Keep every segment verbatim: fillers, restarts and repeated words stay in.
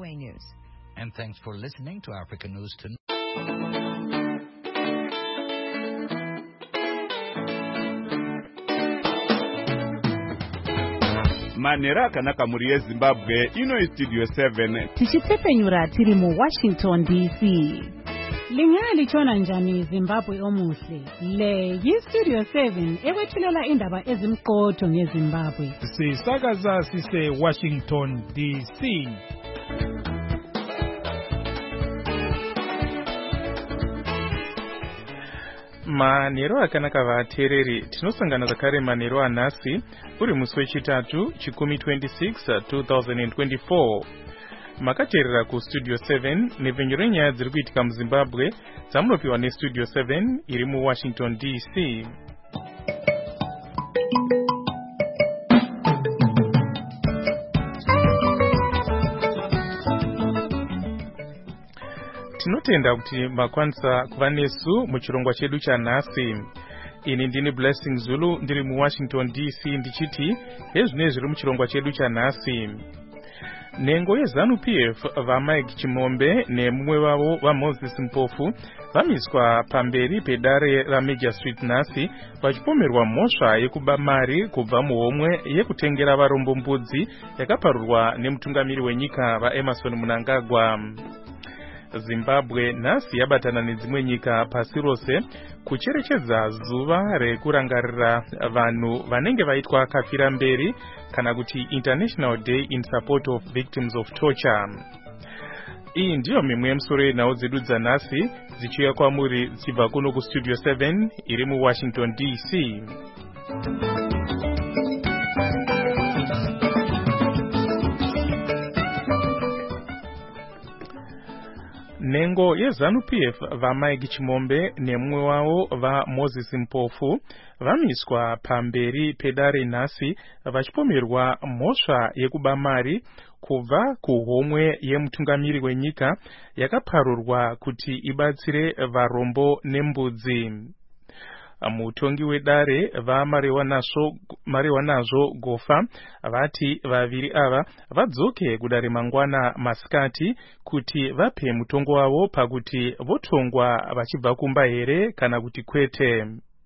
A News. And thanks for listening to Africa News tonight. Manera kanaka muri Zimbabwe ino studio seven tichitsepenyura tiri mu Washington D C. Lingali chona njani Zimbabwe omuhle. Le yi studio seven ekwethulela indaba ezimqotho ngeZimbabwe. Sisakaza sise Washington D C. Manero akanaka vatereri tinosangana zakare manero anasi uri musi wechitatu chikumi twenty-six twenty twenty-four makaterera ku studio seven nevenyu renyaya dziri kuitika muZimbabwe dzamunopiwa nestudio seven iri mu Washington D C. Tinotenda kuti makwanisa kuva nesu muchirongwa chedu chanhasi. Ini ndini Blessing Zulu ndiri mu Washington D C ndichiti hezvine zviri muchirongwa chedu chanhasi. Nengo yeZANU P F vaMike Chimombe nemumwe wavo vaMoses Mpofu vamiswa pamberi pedare raMajor Street nhasi vachipomerwa mhosva yekuba mari kubva muhomwe yekutengera varombo mbudzi yakaparurwa nemutungamiri wenyika vaEmerson Mnangagwa. Zimbabwe nhasi yabatana nedzimwe nyika pasi rose kucherechedza zuva rekurangarira vanhu vanenge vaitwa kafira mberi kana kuti International Day in Support of Victims of Torture. Iyi ndiyo mimwe yemusoro yenhau dzedu dzanhasi dzichiuya kwamuri dzichibva kuno kustudio seven iri mu Washington D C. Nengo yeZANU P F vaMike Chimombe nemumwe wavo vaMoses Mpofu vamiswa pamberi pedare nhasi vachipomerwa mhosva yekuba mari kubva kuhomwe yemutungamiri wenyika yakaparurwa kuti ibatsire varombo nembudzi. Mutongi wedare vaMariwanazvo Gofa vati vaviri ava vadzoke kudare mangwana masikati kuti vape mutongo wavo pakuti votongwa vachibva kumba here kana kuti kwete.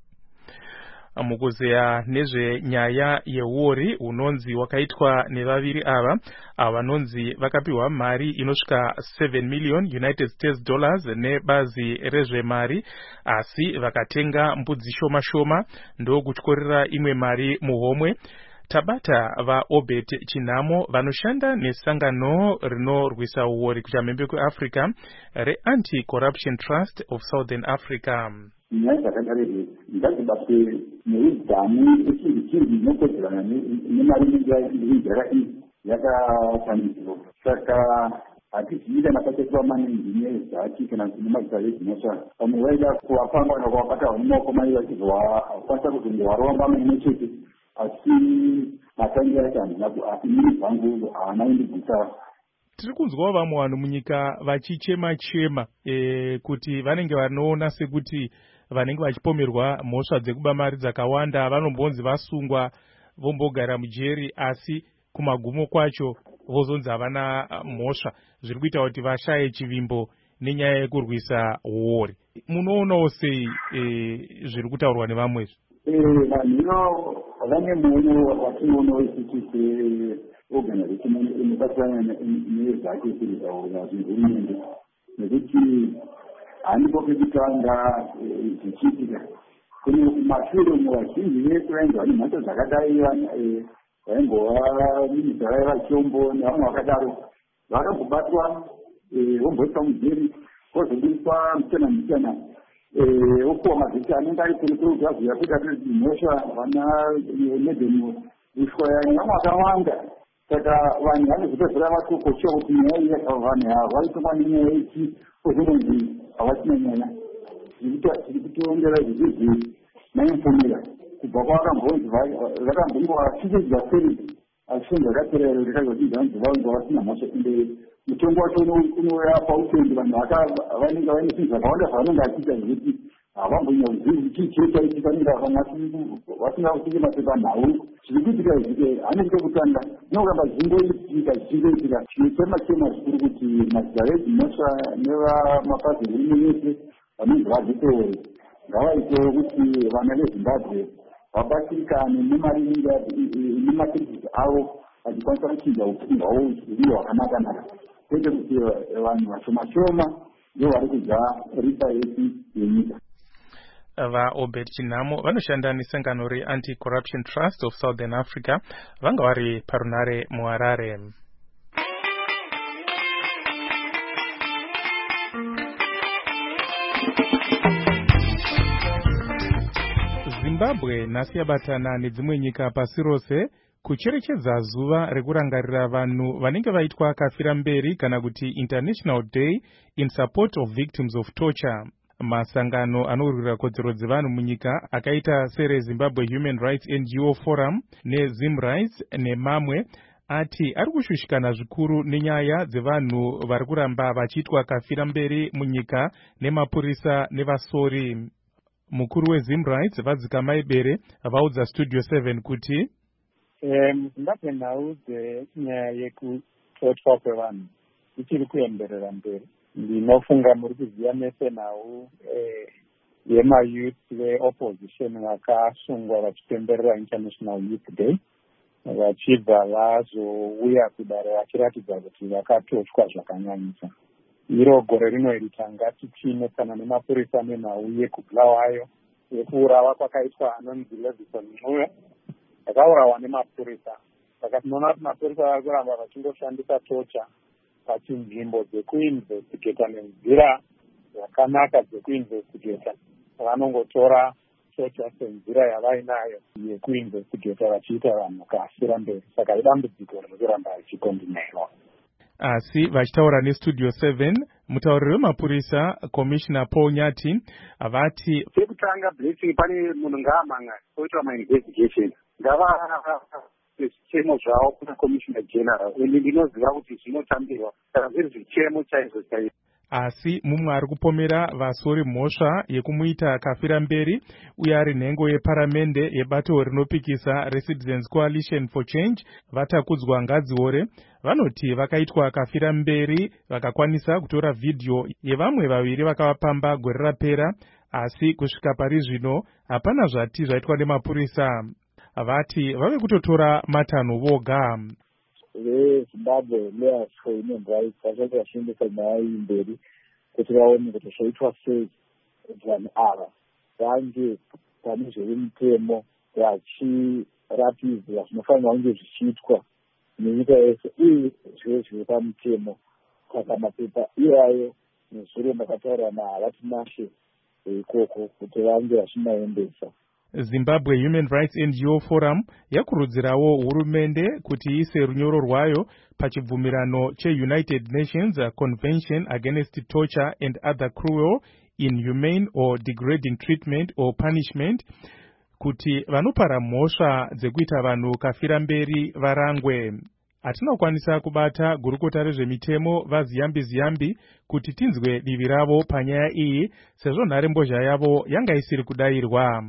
Mukuzeya nezvenyaya yeuori unonzi wakaitwa nevaviri ava avanonzi vakapiwa mari inosvika seven million United States dollars nebazi rezvemari asi vakatenga mbudzi shoma shoma ndokutyorera imwe mari muhomwe. Tabata vaObet Chinamo vanoshanda nesangano rinorwisa uori kuchamhembe kweAfrica reAnti-Corruption Trust of Southern Africa. Nyaya dzakadarei ngadzibatwe neudzamu echinhu chingi inokodzerana nemari inenge igara iyi yakashandiswa. Saka hatizivi kana pachaitwa maningi nezvaki kana kuti nemazita ezvinosha. Vamwe vaida kuvapanga kana kuvabata mumaoko mai vachizokwanisa kuzongovaromba maimwe chete asi matangi acho hatimiri dzangu haana kundigutsa. Tiri kunzwawo vamwe vanhu munyika vachichema chema e, kuti vanenge vanoona sekuti vanenge vachipomerwa mhosva dzekuba mari dzakawanda vanombonzi vasungwa vombogara mujeri asi kumagumo kwacho vozonzi havana mhosva zviri kuita kuti vashaye chivimbo nenyaya yekurwisa uori. Munoonawo sei e, zviri kutaurwa nevamwezvi? Vanhu vane muono watinoona wekuti organization inobatsirana nezvake kuritaura zvehurumende nekuti hanipo pekutanga zvichiitika. Kune kumashure muvazhinji vesu vainge vane mhatso dzakadai vaingova minista vaiva Chombo nevamwe vakadaro vakambobatwa vomboiswa mujeri vozobudiswa muchena muchena vopuwa mazita anenge ari kunikuru zvazviya kuita kuti mhosva vana medhemu ishwayani vamwe vakawanda. Saka vanhu vanozopedzera vatokochiwa kuti nyaya iyi vanhu ava vaitongwa nenyaya ichi kozononzi havasina nyaya zviri kutondera zvizvizvi nainfomira kubva kwavakambonzi vakambongoa chichidza serisi asi zvakaterera rikazodidza kunzi vange vasina mhosva ende mutongo wacho unouya pautendi vanhu vanenge vaine zvinhu zvakawanda zvavanenge achiita zvekuti havambonya uzivi chii chaitika vasingausike mapepa nhau zviri kuitika izvike hanenge kutanga zvinoramba zvingoitika zvingoitika chinochema chema zvikuru kuti mazita edzimosva nevamapazi ehurumende vanonzi vazitoori ngavaitewo kuti vana vezimbabwe vabatsirikane nematekisi avo vachikwanisa kuchinja upenyu hwavo huve hwakanaka-naka kwete kuti vanhu vashoma shoma ndo vari kudya ripa yesi yenyika. vaobed chinhamo vanoshanda nesangano re-anti-corruption trust of southern africa vanga vari parunare muharare. zimbabwe nhasi yabatana nedzimwe nyika pasi rose kucherechedza zuva rekurangarira vanhu vanenge vaitwa kafira mberi kana kuti International Day in Support of Victims of Torture. Masangano anorwira kodzero dzevanhu munyika akaita sere Zimbabwe Human Rights N G O Forum neZim Rights nemamwe ati ari kushushikana zvikuru nenyaya dzevanhu vari kuramba vachiitwa kafira mberi munyika nemapurisa nevasori. Mukuru weZim Rights Vadzika Bere vaudza Studio seven kuti Zimbabwe nhau dzenyaya yekutotwa kwevanhu ichiri kuenderera mberi. Ndinofunga muri kuziva mese nhau yemayouth veopposition vakasungwa vachipemberera International Youth Day vachibva vazouya kudare vachiratidza kuti vakatotwa zvakanyanyisa. Iro gore rino iri tanga tichine kana nemapurisa nenhau yekubulawayo yekuurawa kwakaitwa anonzi Levison Mnuya akaurawa nemapurisa. Saka tinoona kuti mapurisa vari kuramba vachingoshandisa tocha pachinzvimbo dzekuinvestigeta nenzira yakanaka dzekuinvestigeta. Vanongotora tocha senzira yavainayo yekuinvestigeta vachiita vanhu kafira mberi. Saka idambudziko riri kuramba richikondinerwa. Asi vachitaura neStudio seven mutauriri wemapurisa Commissioner Paul Nyati vati chekutanga blessing pane munhu ngaamanga oitwa mainvestigation ngava zvichemo zvavo kuna Commissioner General ende ndinoziva kuti zvinotambirwa saka zviri zvichemo chaizvo chaizvo. Asi mumwe ari kupomera vasori mhosva yekumuita kafira mberi uye ari nhengo yeparamende yebato rinopikisa reCitizens Coalition for Change vatakudzwa Ngadziore vanoti vakaitwa kafira mberi vakakwanisa kutora vhidhiyo yevamwe vaviri vakavapamba gore rapera asi kusvika pari zvino hapana zvati zvaitwa nemapurisa. Vati vave kutotora matanho voga. veZimbabwe Lawyers for Human Rights vachati vachindisa nyaya iyi mberi kuti vaone kuti zvaitwa sei vanhu ava vange pane zvemitemo vachiratidza zvinofanira kunge zvichiitwa nenyika yese uye zvive zviri pamutemo. Saka mapepa iwayo nezuro ndakataura nahavati mashe ikoko kuti vange vachimaendesa. Zimbabwe Human Rights N G O Forum yakurudzirawo hurumende kuti iise runyoro rwayo pachibvumirano cheUnited Nations Convention Against Torture and Other Cruel, Inhumane or Degrading Treatment or Punishment kuti vanopara mhosva dzekuita vanhu kafira mberi varangwe. Hatinokwanisa kubata gurukota rezvemitemo vaZiyambi Ziyambi kuti tinzwe divi ravo panyaya iyi sezvo nharembozha yavo yanga isiri kudayirwa.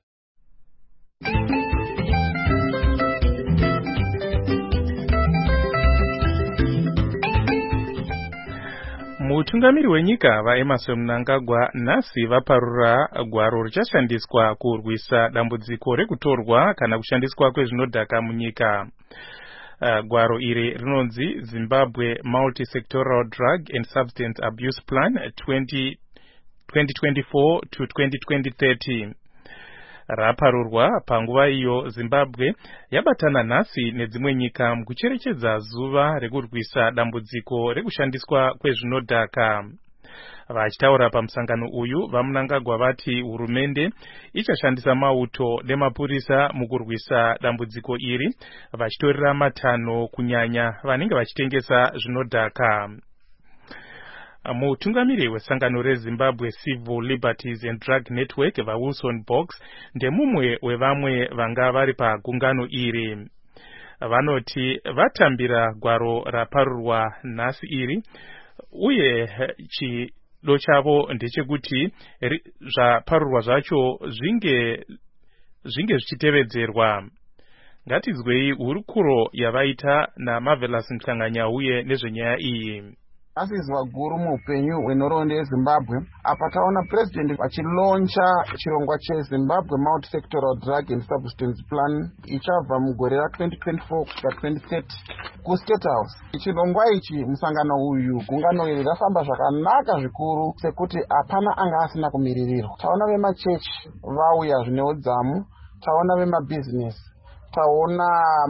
Mutungamiri wenyika vaEmmerson Mnangagwa nhasi vaparura gwaro richashandiswa kurwisa dambudziko rekutorwa kana kushandiswa kwezvinodhaka munyika. Uh, gwaro iri rinonzi Zimbabwe Multi-Sectoral Drug and Substance Abuse Plan twenty twenty-four to twenty thirty. Raparurwa panguva iyo Zimbabwe yabatana nhasi nedzimwe nyika mukucherechedza zuva rekurwisa dambudziko rekushandiswa kwezvinodhaka. Vachitaura pamusangano uyu vaMnangagwa vati hurumende ichashandisa mauto nemapurisa mukurwisa dambudziko iri vachitorera matanho kunyanya vanenge vachitengesa zvinodhaka. Mutungamiri wesangano reZimbabwe Civil Liberties and Drug Network vaWilson Box ndemumwe wevamwe vanga vari pagungano iri. Vanoti vatambira gwaro raparurwa nhasi iri uye chi chido chavo ndechekuti zvaparurwa zvacho zvinge zvinge zvichitevedzerwa. Ngatizwei hurukuro yavaita naMarvelous Mhlanganyauye nezvenyaya iyi. Asizwa guru muupenyu hwenhoroondo yeZimbabwe apa taona president achiloncha chirongwa cheZimbabwe multi-sectoral drug and substance plan ichabva mugore ra twenty twenty-four kusvika twenty thirty kuState House. Chirongwa ichi musangano uyu gungano iri rafamba zvakanaka zvikuru sekuti hapana anga asina kumiririrwa. Taona vemachechi vauya zvine udzamu, taona vemabusiness, taona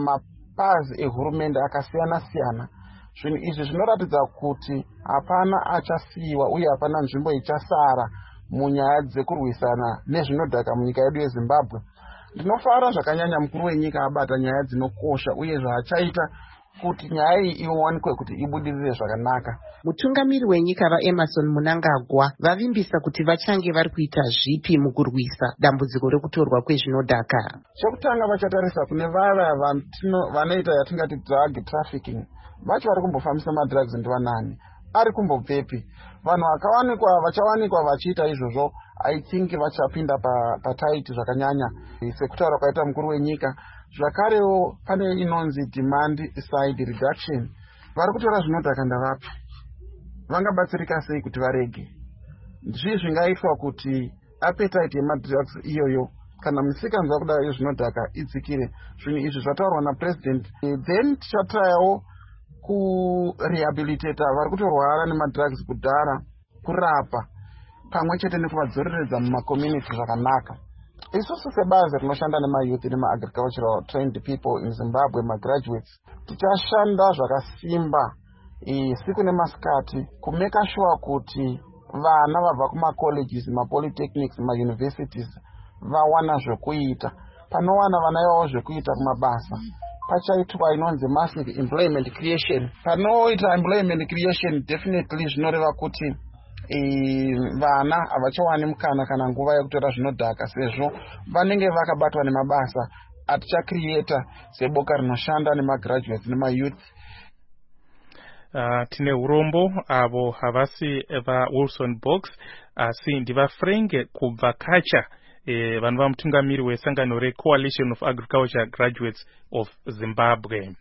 mapazi ehurumende akasiyana siyana. Zvinhu izvi zvinoratidza kuti hapana achasiyiwa uye hapana nzvimbo ichasara munyaya dzekurwisana nezvinodhaka munyika yedu yeZimbabwe. Ndinofara zvakanyanya mukuru wenyika abata nyaya dzinokosha uye zvaachaita kuti nyaya iyi iwanikwe kuti ibudirire zvakanaka. Mutungamiri wenyika vaEmmerson Mnangagwa vavimbisa kuti vachange vari kuita zvipi mukurwisa dambudziko rekutorwa kwezvinodhaka. Chekutanga vachatarisa kune vaya vanoita yatingati drug trafficking. Vacho vari kumbofambisa madrugs ndivanani, ari kumbobvepi? Vanhu vakawanikwa vachawanikwa vachiita izvozvo, I think vachapinda pataiti zvakanyanya sekutaura kwaita mukuru wenyika. Zvakarewo pane inonzi demand side reduction. Vari kutora zvinodhaka ndavapi? Vangabatsirika sei kuti varege? Zvii zvingaitwa kuti appetite yemadrugs iyoyo kana musikanzwa kuda yezvinodhaka idzikire? Zvinhu izvi zvataurwa napresident. Then tichatrayawo kurehabilitata vari kutorwara nemadrugs kudhara, kurapa pamwe chete nekuvadzoreredza mumakommunity zvakanaka. Isusu sebazi rinoshanda nemayouth nemaagricultural trained people in Zimbabwe, magraduates, tichashanda zvakasimba siku nemasikati kumeka sure kuti vana vabva kumacolleges, mapolytechnics, mauniversities vawana zvekuita. Panowana vana ivavo zvekuita kumabasa pachaitwa inonzi massive employment creation. Panoita employment creation definitely zvinoreva kuti vana havachawani mukana kana nguva yekutora zvinodhaka sezvo vanenge vakabatwa nemabasa atichacreata seboka rinoshanda nemagraduates nemayouth. Uh, tine urombo avo havasi vaWilson Box asi ndivafrenge kubva kacha eh, vanhu vamutungamiri wesangano reCoalition of Agriculture Graduates of Zimbabwe.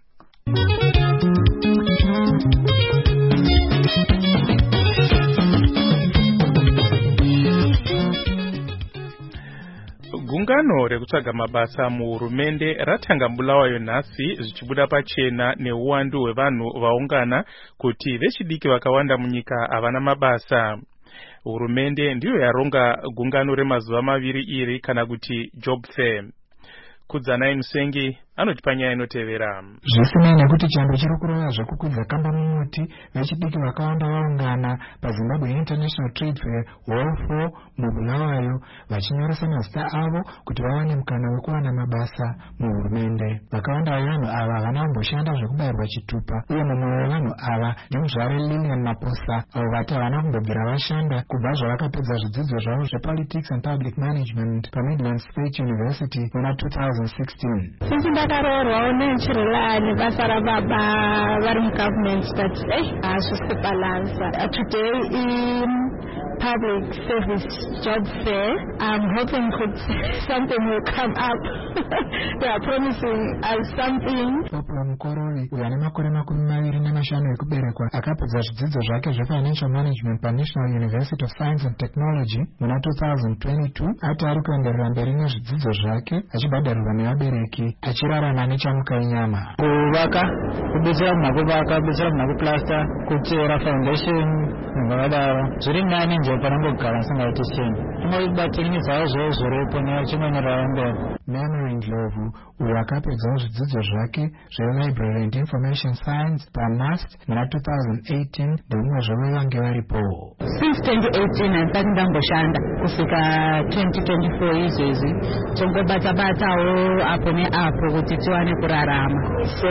Gungano rekutsvaga mabasa muhurumende ratanga Bulawayo nhasi zvichibuda pachena neuwandu hwevanhu vaungana kuti vechidiki vakawanda munyika havana mabasa. Hurumende ndiyo yaronga gungano remazuva maviri iri kana kuti job fair. Kudzanai Musengi anoti panyaya inotevera. Zvisinei nekuti chando chiri kurova zvekukudza kamba mumuti, vechidiki vakawanda vaungana paZimbabwe International Trade Fair Hall four muBulawayo vachinyoresa mazita avo kuti vawane mukana wekuwana mabasa muhurumende. Vakawanda vevanhu ava havana kumboshanda zvekubayirwa chitupa uye mumwe wevanhu ava ndimuzvare Lilian Maposa avo vati havana kumbobvira vashanda kubva zvavakapedza zvidzidzo zvavo zvepolitics and public management paMidlands State University muna two thousand sixteen. Ndakaroorwawo nechirela nebasa rababa vari mugovernment but eh hazvisi kubalansa. Today in public service job fair, I'm hoping something will come up. They are promising us something. Popula Mukorori uyo ane makore makumi maviri nemashanu ekuberekwa akapedza zvidzidzo zvake zvefinancial management paNational University of Science and Technology muna two thousand twenty-two ati ari kuenderera mberi nezvidzidzo zvake achibhadharirwa nevabereki achirarama nechamuka inyama. Kuvaka, kubetsera munhu kuvaka, kubetsera munhu kuplasta, kuchera foundation nevakadaro zviri nani nje panongogara singaiti chinhu. Inobatsiridzawo zvose zviripo nechimonera mberi. Memory Ndlovu uyo akapedzawo zvidzidzo zvake zvelibrary and information science paMAST muna two thousand eighteen ndomumwe zvavo vange varipo. Since twenty eighteen handisati ndamboshanda kusvika twenty twenty-four izvozvi tongobata-batawo apo neapo kuti tiwane kurarama. So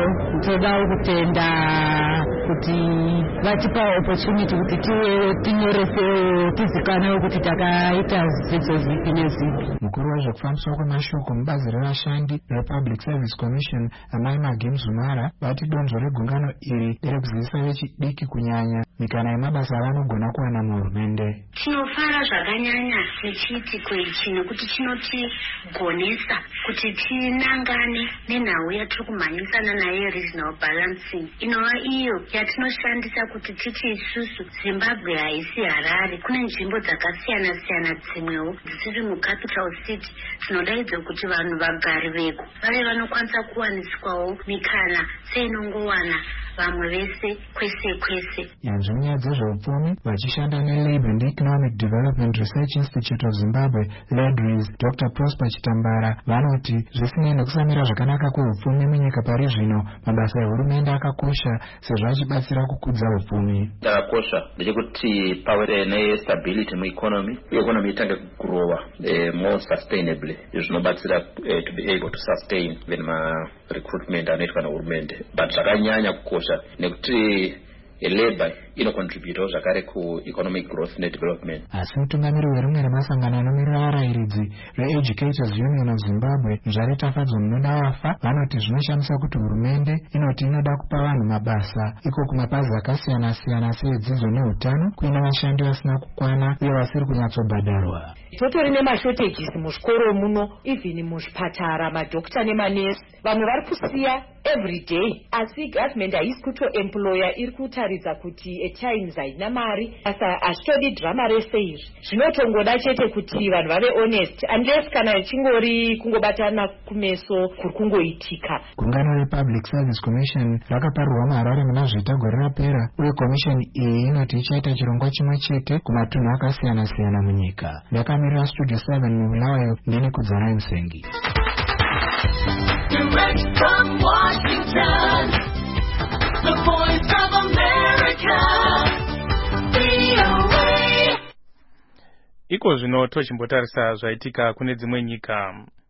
todawo kutenda kuti vatipa opportunity kuti tive tinyoresewo tizikanewo kuti takaita zvidzidzo zipi nezipi. Mukuru wezvekufambiswa kwemashoko mubazi revashandi rePublic Service Commission Amai Magi Mzumara vati donzvo regungano iri nderekuzivisa vechidiki kunyanya mikana yemabasa avanogona kuwana muhurumende. Tinofara zvakanyanya nechitiko ichi nekuti chinotigonesa kuti tinangane nenhau yatiri kumhanyisana nayo regional balancing, inova iyo yatinoshandisa kuti titi isusu Zimbabwe haisi Harare. Kune nzvimbo dzakasiyana siyana dzimwewo dzisiri mucapital city. Tinodaidzo kuti vanhu vagari veko vave vanokwanisa kuwaniswawo mikana seinongowana vamwe vese kwese kwese. Yanzvi nyaya dzezveupfumi vachishanda neLabour and Economic Development Research Institute of Zimbabwe, LADRIS, Doctor Prosper Chitambara vanoti zvisinei nekusamira zvakanaka kweupfumi munyika pari zvino, mabasa ehurumende akakosha sezvo achibatsira kukudza upfumi. Ndakakosha ndechekuti pave nestability mueconomy, economy itange kugrowa uh, more sustainably, zvinobatsira uh, to be able to sustain even ma recruitment anoitwa nehurumende. But zvakanyanya kukosha nekuti Labour inocontribute zvakare ku-economic growth nedevelopment. Asi mutungamiri werimwe remasangano anomirira varayiridzi reEducators Union of Zimbabwe, Nzvare Tafadzo Munoda Wafa, vanoti zvinoshamisa kuti hurumende inoti inoda kupa vanhu mabasa iko kumapazi akasiyana siyana seedzidzo neutano kuina vashandi vasina kukwana uye vasiri kunyatsobhadharwa. Totori nemashotages muzvikoro muno, even muzvipatara, madhokita nemanesi. Vamwe vari kusiya every day, asi government haisi kutoemploya, iri kutaridza kuti at times haina mari. Asa hazvitodi drama rese izvi. Zvinotongoda chete kuti vanhu vave honest, unless kana chingori kungobatana kumeso kuri kungoitika. Gungano rePublic Service Commission rakaparirwa muHarare muna Zvita gore rapera, uye commission iyi inoti ichaita chirongwa chimwe chete kumatunhu akasiyana siyana munyika. Ndakamirira Studio seven muBulawayo, ndini Kudzana Musengi. Direct from Washington, the voice of America, V O A. Iko zvino tochimbotarisa zvaitika kune dzimwe nyika.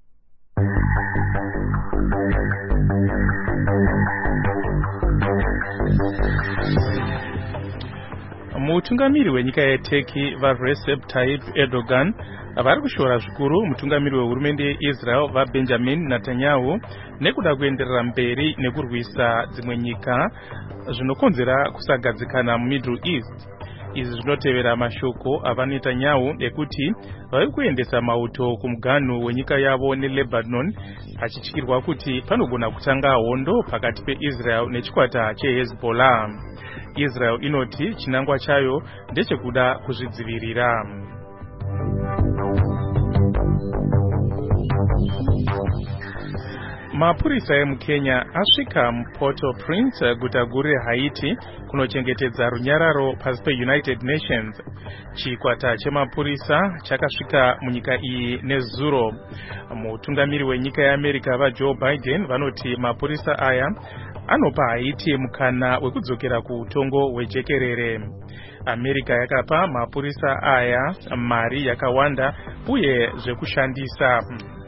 Mutungamiri wenyika yeTurkey vaRecep Tayyip Erdogan vari kushora zvikuru mutungamiri wehurumende yeIsrael vaBenjamin Netanyahu nekuda kuenderera mberi nekurwisa dzimwe nyika zvinokonzera kusagadzikana muMiddle East. Izvi zvinotevera mashoko avaNetanyahu ekuti vari kuendesa mauto kumuganhu wenyika yavo neLebanon, achityirwa kuti panogona kutanga hondo pakati peIsrael nechikwata cheHezbollah. Israel inoti chinangwa chayo ndechekuda kuzvidzivirira. Mapurisa emuKenya asvika muPort-au-Prince, guta guru reHaiti, kunochengetedza runyararo pasi peUnited Nations. Chikwata chemapurisa chakasvika munyika iyi nezuro. Mutungamiri wenyika yeAmerica vaJoe Biden vanoti mapurisa aya anopa Haiti mukana wekudzokera kuutongo hwejekerere. America yakapa mapurisa aya mari yakawanda uye zvekushandisa.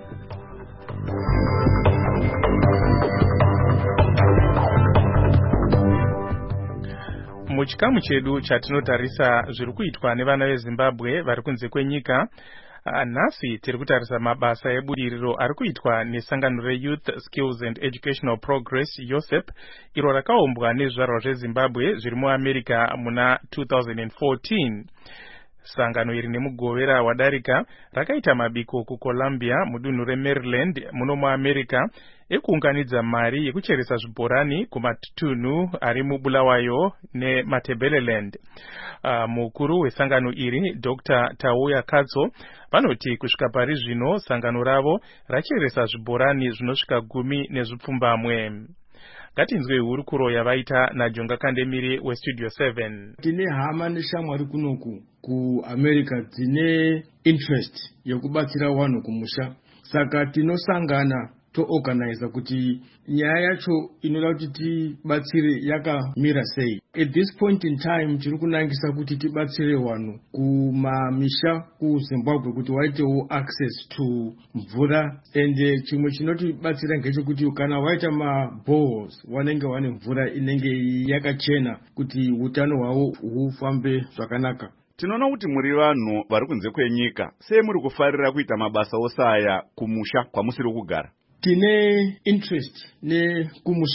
Muchikamu chedu chatinotarisa zviri kuitwa nevana veZimbabwe vari kunze kwenyika, nhasi tiri kutarisa mabasa ebudiriro ari kuitwa nesangano reYouth Skills and Educational Progress YOSEP, iro rakaumbwa nezvizvarwa zveZimbabwe zviri muAmerica muna two thousand fourteen. Sangano iri nemugovera wadarika rakaita mabiko kuColumbia mudunhu reMaryland muno muAmerica ekuunganidza mari yekucheresa zvibhorani kumatunhu ari muBulawayo neMatabeleland. Uh, mukuru wesangano iri Doctor Tauya Katso vanoti kusvika pari zvino sangano ravo racheresa zvibhorani zvinosvika gumi nezvipfumbamwe. Ngatinzwe hurukuro yavaita naJonga Kandemiri weStudio seven. Tine hama neshamwari kunoku kuAmerica dzine interest yekubatsira vanhu kumusha, saka tinosangana toorganize kuti nyaya yacho inoda kuti tibatsire yakamira sei. At this point in time tiri kunangisa kuti tibatsire vanhu kumamisha kuZimbabwe kuti waitewo access to mvura, and chimwe chinotibatsira ngechekuti kana waita maboreholes wanenge wane mvura inenge yakachena kuti utano hwavo hufambe zvakanaka. Tinoona kuti muri vanhu vari kunze kwenyika, sei muri kufarira kuita mabasa osaya kumusha kwamusiri kugara? Tine interest ne kumusha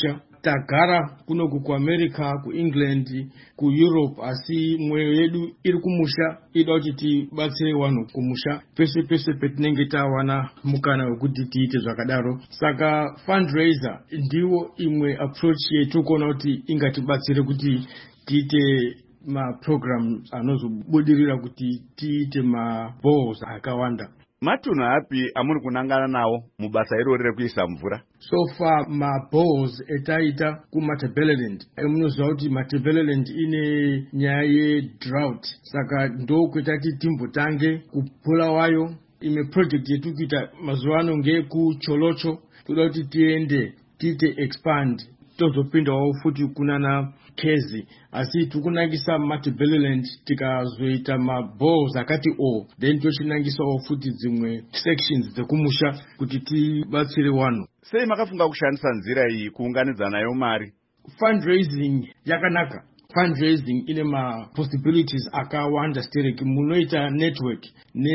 tagara kunoku kuamerica, kuengland, kueurope, asi mwoyo yedu iri kumusha, ida kuti tibatsire vanhu kumusha pese pese petinenge tawana mukana wekuti tiite zvakadaro. Saka fundraiser ndiwo imwe approach yetu kuona kuti ingatibatsire kuti tiite maprogram anozobudirira kuti tiite maballs akawanda. Matunhu api amuri kunangana nawo mubasa irori rekuisa mvura? So far maballs etaita kuMatabeleland. Emunoziva kuti Matabeleland ine nyaya yedrought, saka ndokwetati timbotange kupula wayo. Imwe project yetu kuita mazuva ano ngeyekuCholocho, toda kuti tiende tiite expand tozopindawo futi kunana Kezi, asi tikunangisa Matabeleland tikazoita maballs akati o, then tochinangisawo futi dzimwe sections dzekumusha kuti tibatsire vanhu. Sei makafunga kushandisa nzira iyi kuunganidza nayo mari? Fundraising yakanaka. Fundraising ine ma possibilities akawanda stereki. Munoita network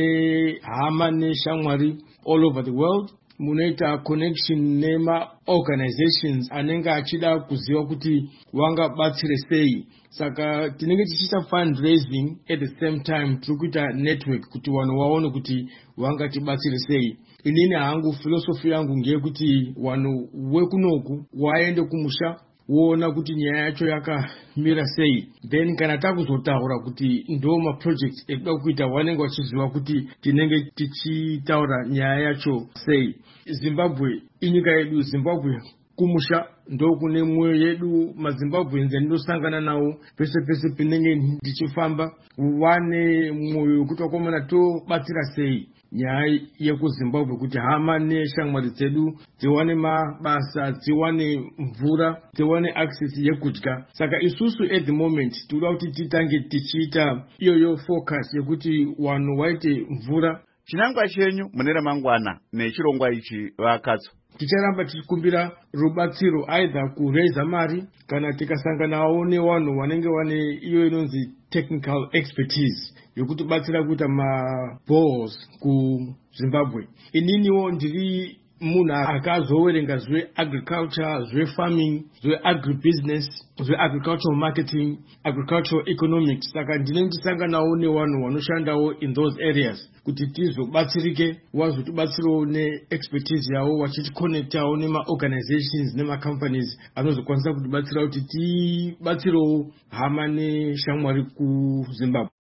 nehama neshamwari all over the world. Munoita connection nema organizations anenge achida kuziva kuti wanga batsire sei. Saka tinenge tichiita fundraising at the same time tikuita network kuti vanhu waone kuti wanga tibatsire sei. Inini hangu philosophy yangu ngeyekuti vanhu wekunoku waende kumusha woona kuti nyaya yacho yakamira sei, then kana takuzotaura kuti ndo ma projects ekuda kuita vanenge vachiziva kuti tinenge tichitaura nyaya yacho sei. Zimbabwe inyika yedu. Zimbabwe kumusha ndo kune mwoyo yedu. maZimbabweans ndosangana nawo pese pese pinenge ndichifamba, vane mwoyo wekuti wakomana tobatsira sei nyaya yekuZimbabwe kuti hama neshamwari dzedu dziwane mabasa, dziwane mvura, dziwane access yekudya. Saka isusu at the moment tinoda kuti titange tichiita iyoyo focus yekuti vanhu vaite mvura. Chinangwa chenyu mune ramangwana nechirongwa ichi vakatso? Ticharamba tichikumbira rubatsiro either kuraise mari kana tikasanganawo nevanhu vanenge vane iyo inonzi technical expertise yokuti batsira kuita maballs kuZimbabwe. Ininiwo ndiri munhu akazowerenga zveagriculture, zvefarming, zveagribusiness, zveagricultural marketing, agricultural economics. Saka ndine ndisanganawo nevanhu vanoshandawo in those areas kuti tizobatsirike, vazotibatsirawo neexpertise yavo vachitikonektawo nemaorganizations nemacompanies anozokwanisa kutibatsira kuti tibatsirewo hama neshamwari kuZimbabwe.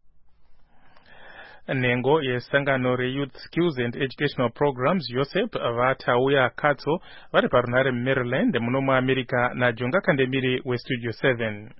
Nengo yesangano reYouth Skills and Educational Programs Joseph vatauya katso vari parunhare Maryland muno muAmerica naJonga Kandemiri weStudio seven.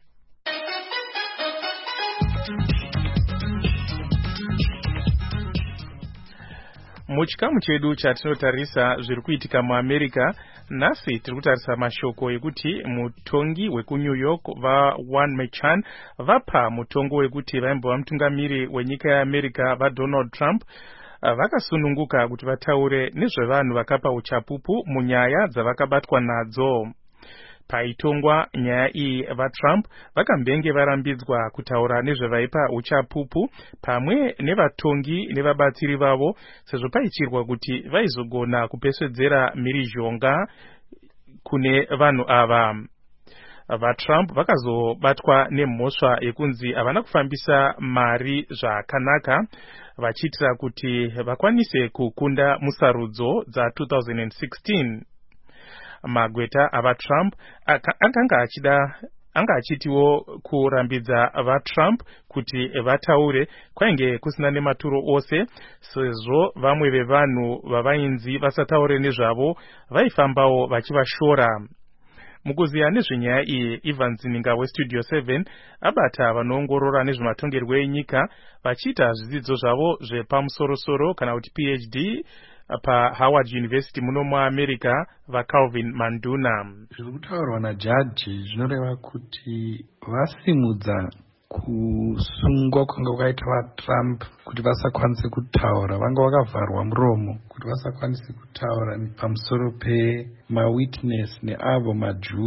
Muchikamu chedu chatinotarisa zviri kuitika muAmerica, nhasi tiri kutarisa mashoko ekuti mutongi weku-New York vaWan Mechan vapa mutongo wekuti vaimbova mutungamiri wenyika yeAmerica vaDonald Trump vakasununguka kuti vataure nezvevanhu vakapa uchapupu munyaya dzavakabatwa nadzo. Paitongwa nyaya iyi vaTrump vakambenge varambidzwa kutaura nezvevaipa uchapupu pamwe nevatongi nevabatsiri vavo, sezvo paichirwa kuti vaizogona kupesvedzera mhirizhonga kune vanhu ava. VaTrump vakazobatwa nemhosva yekunzi havana kufambisa mari zvakanaka, vachiitira kuti vakwanise kukunda musarudzo dza two thousand sixteen. Magweta avaTrump akanga achida anga achitiwo kurambidza vaTrump kuti vataure kwainge kusina nematuro ose, sezvo vamwe vevanhu vavainzi vasataure nezvavo vaifambawo vachivashora. Mukuziya nezvenyaya iyi, Ivan Zininga weStudio seven abata vanoongorora nezvematongerwo enyika vachiita zvidzidzo zvavo zvepamusorosoro kana kuti P H D paHoward University muno muAmerica vaCalvin Manduna. Zviri kutaurwa najaji zvinoreva kuti vasimudza kusungwa kwanga kwakaita vaTrump kuti vasakwanise kutaura, vanga vakavharwa muromo kuti vasakwanise kutaura pamusoro pemawitness neavo majura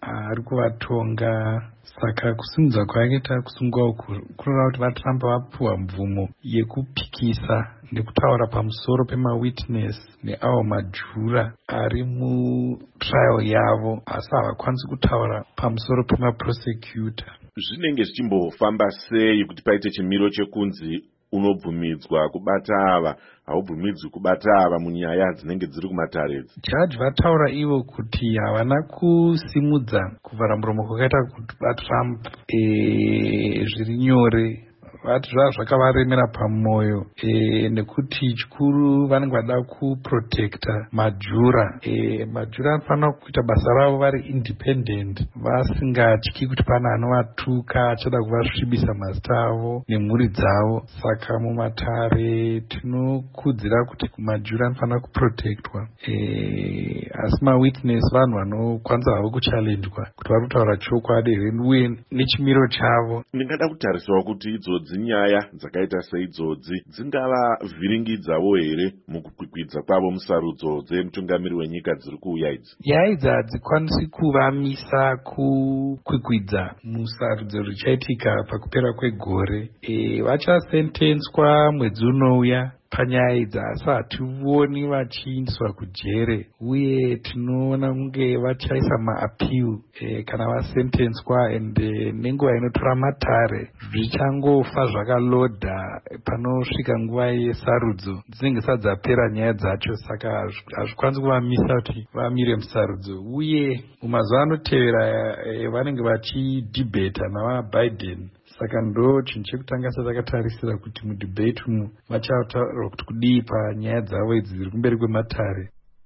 ari kuvatonga. Saka kusimudza kwakaita kusungwa uku kureva kuti vatrump vapiwa mvumo yekupikisa nekutaura pamusoro pemawitness neavo majura ari mutrial yavo, asi havakwanisi kutaura pamusoro pemaprosecutor. Zvinenge zvichimbofamba sei kuti paite chimiro chekunzi unobvumidzwa kubata ava haubvumidzwi kubata ava munyaya dzinenge dziri kumatare? Jaji vataura ivo kuti havana kusimudza kuvhara muromo kwakaita kuti vaTrump e, zviri nyore. Vati zvava zvakavaremera pamwoyo e, nekuti chikuru vanenge vada kuprotecta majura. E, majura anofanira kuita basa ravo vari independent, vasingatyi kuti pana anovatuka achada kuvasvibisa mazita avo nemhuri dzavo. Saka mumatare tinokudzira kuti majura anofanira kuprotectwa, e, asi mawitness vanhu vanokwanisa havo kuchallenjwa kuti vari kutaura chokwadi here uye nechimiro chavo. Ndingada kutarisawo kuti idzodzi nyaya dzakaita seidzodzi dzingava vhiringidzawo here mukukwikwidza kwavo musarudzo dzemutungamiri wenyika dziri kuuya idzi? Nyaya idzi hadzikwanisi kuvamisa kukwikwidza musarudzo richaitika pakupera kwegore. E, vachasentenswa mwedzi unouya panyaya idzi, asi hationi vachiindiswa kujere, uye tinoona kunge vachaisa maappeal e, kana vasentenswa, ende nenguva inotora matare zvichangofa zvakalodha panosvika nguva yesarudzo dzinenge zisati dzapera nyaya dzacho. Saka hazvikwanisi kuvamisa kuti vamire musarudzo, uye mumazuva anotevera e, vanenge vachidhibheta navaBiden. Saka ndo chinhu chekutanga satakatarisira kuti mudhibheti umu vachataura kuti kudii panyaya dzavo idzi dziri kumberi kwematare.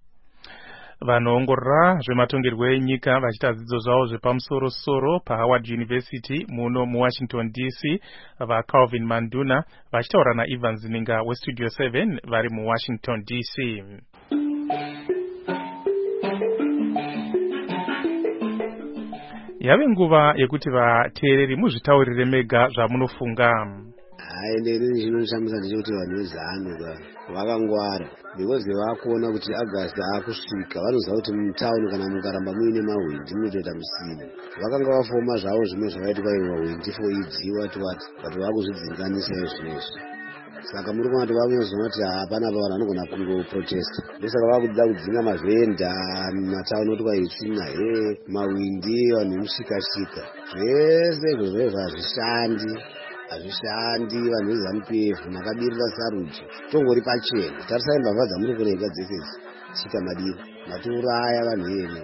Vanoongorora zvematongerwo enyika vachiita dzidzo zvavo zvepamusoro-soro paHoward University muno muWashington D C vaCalvin Manduna vachitaura naIvan Zininga weStudio seven vari muWashington D C. Yave nguva yekuti vateereri muzvitaurire mega zvamunofunga. Hai, ndiri zvinoshamisa ndechekuti vanhu vezanu vakangwara because vakuona kuti August akusvika, vanoziva kuti mutauni kana mukaramba muine mahwindi munotoita musini. Vakanga vafoma zvavo zvimwe zvakaitwa mahwindi for idziwa tuwati kuti vakuzvidzinganisa izvozvo. Saka muri kuona kuti vakunozona kuti hapana pa vanhu vanogona kungoprotesta. Ndosaka vakuda kudzinga mavhenda mumatauni kuti kwaitsvina he mahwindi vanhu vemushikashika. Zvese izvozvo hazvishandi. Hazvishandi. Vanhu veZANU P F makabirira sarudzo tongori pachena. Tarisai mbavha dzamuri kurega dzese chika madiri matiuraya vanhu here.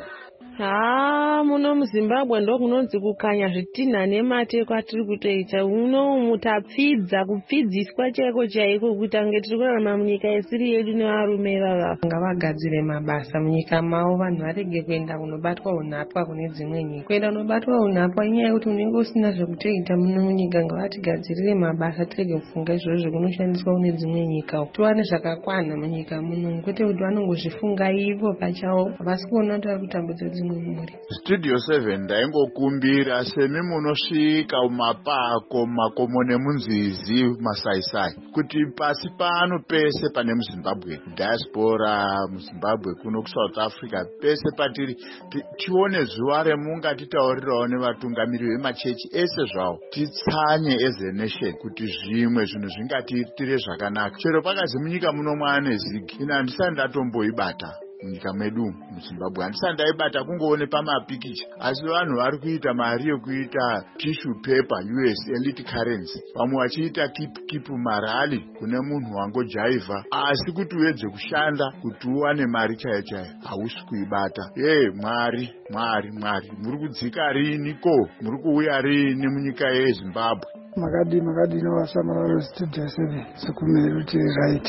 Ha, muno muZimbabwe ndo kunonzi kukanya zvitinha nemate kwatiri kutoita. Uno mutapfidza kupfidziswa chaiko chaiko kuita kunge tiri kurarama munyika yesiri yedu nevarume vava. Ngavagadzire mabasa munyika mavo, vanhu varege kuenda kunobatwa unhapwa kune dzimwe nyika. Kuenda kunobatwa unhapwa inyaya yekuti unenge usina zvekutoita muno munyika. Ngavatigadzirire mabasa, tirege kufunga izvozvo kunoshandiswa kune dzimwe nyika. Tiwane zvakakwana munyika muno, kwete kuti vanongozvifunga ivo pachavo havasi kuona kuti vari kutambudza dzimwe. Studio seven ndaingokumbira semi munosvika mumapako makomo nemunzizi masaisai kuti pasi pano pese pane muZimbabwe diaspora muZimbabwe kuno kuSouth Africa pese patiri tione zuva remungatitaurirawo nevatungamiri vemachechi ese zvavo titsanye as a nation kuti zvimwe zvinhu zvingatiitire zvakanaka. Chero pakazi munyika muno mwane zigi ina handisati ndatomboibata munyika medu muZimbabwe, handisati ndaibata kungoone pamapikicha, asi vanhu vari kuita mari yokuita tissue paper U S elite currency, vamwe vachiita keep keep marali kune munhu wangojaivha, asi kuti uedze kushanda kuti uwane mari chaiyo chaiyo hausi kuibata. Ye Mwari Mwari Mwari, muri kudzika rini ko? Muri kuuya rini munyika yeZimbabwe? Makadi makadi novasamara veStudio seven sikumiri kuti right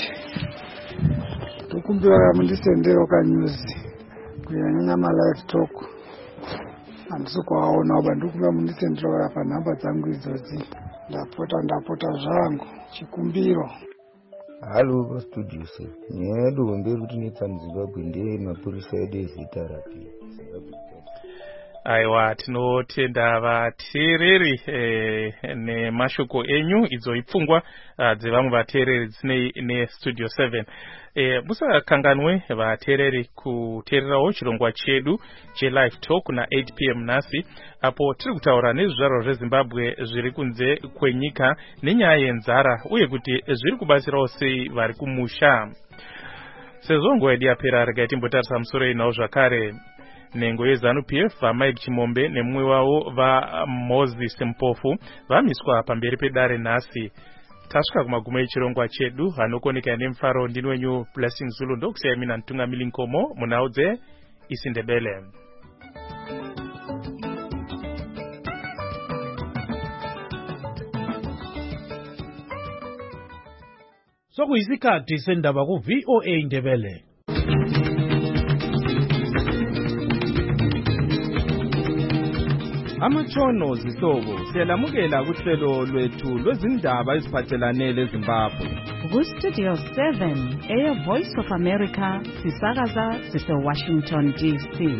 tokumbira mundisendero kanyuzi kunyanya malive talk handisi kuaona uba ndikumbira mundisendero panhamba dzangu idzodzi ndapota ndapota zvangu chikumbiro. Halo paStudio seven, nyaya yedu mberi kuti netsa muZimbabwe ndeye mapurisa edu ezita rapi aiwa tinotenda vateereri eh, nemashoko enyu idzo ipfungwa uh, dzevamwe vateereri dzine nestudio seven. Eh, musakanganwe vateereri kuteererawo chirongwa chedu chelive talk na eight p m nasi apo tiri kutaura nezvizvarwa zvezimbabwe zviri kunze kwenyika nenyaya yenzara uye kuti zviri kubatsirawo sei vari kumusha. Sezvo nguva yedu yapera regai timbotarisa musoro inawo zvakare. Nengo yeZANU P F vaMike Chimombe nemumwe wavo vaMoses Mpofu vamiswa pamberi pedare nhasi. Tasvika kumagumo echirongwa chedu hanokoneka nemufaro ndini wenyu Blessing Zulu ndokusiyai mina Ntungamiri Nkomo munhau dzeIsiNdebele. Sokuyisikhathi sendaba ku V O A Ndebele. Amatshono zihlobo siyalamukela kuhlelo lwethu lwezindaba eziphathelane leZimbabwe. Ku Studio seven, Air Voice of America, sisakaza sise Washington D C.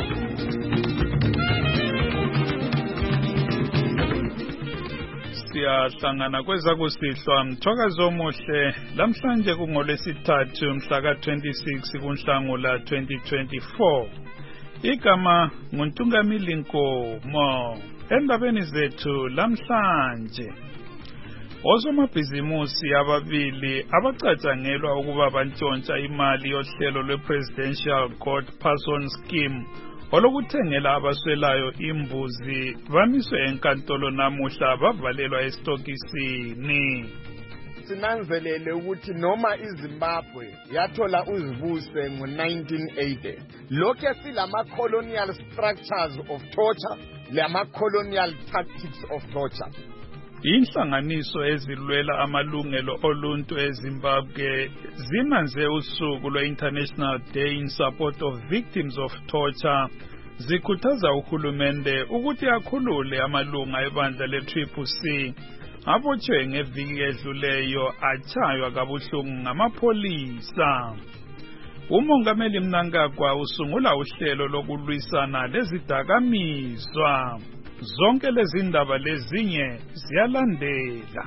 Siyahlangana kweza kusihlwa mthokazo omuhle lamhlanje kungolwesithathu mhla ka twenty-six kuNhlangula twenty twenty-four. Igama nguNtungamiri Nkomo. Endabeni zethu lamhlanje, osomabhizimusi ababili abacatshangelwa ukuba bantshontsha imali yohlelo lwe-Presidential Gold Person Scheme olokuthengela abaswelayo imbuzi bamiswe enkantolo namuhla bavalelwa estokisini. Sinanzelele ukuthi noma iZimbabwe yathola uzibuse ngo nineteen eighty, lokho silama colonial structures of torture lama colonial tactics of torture. Inhlanganiso ezilwela amalungelo oluntu eZimbabwe zinanze usuku lwe-International Day in Support of Victims of Torture zikhuthaza uhulumende ukuthi akhulule amalunga ebandla le-Triple C abotshwe ngeviki edluleyo atshaywa kabuhlungu ngamapholisa. Umongameli Mnangagwa usungula uhlelo lokulwisana lezidakamizwa. Zonke lezi ndaba lezinye ziyalandela.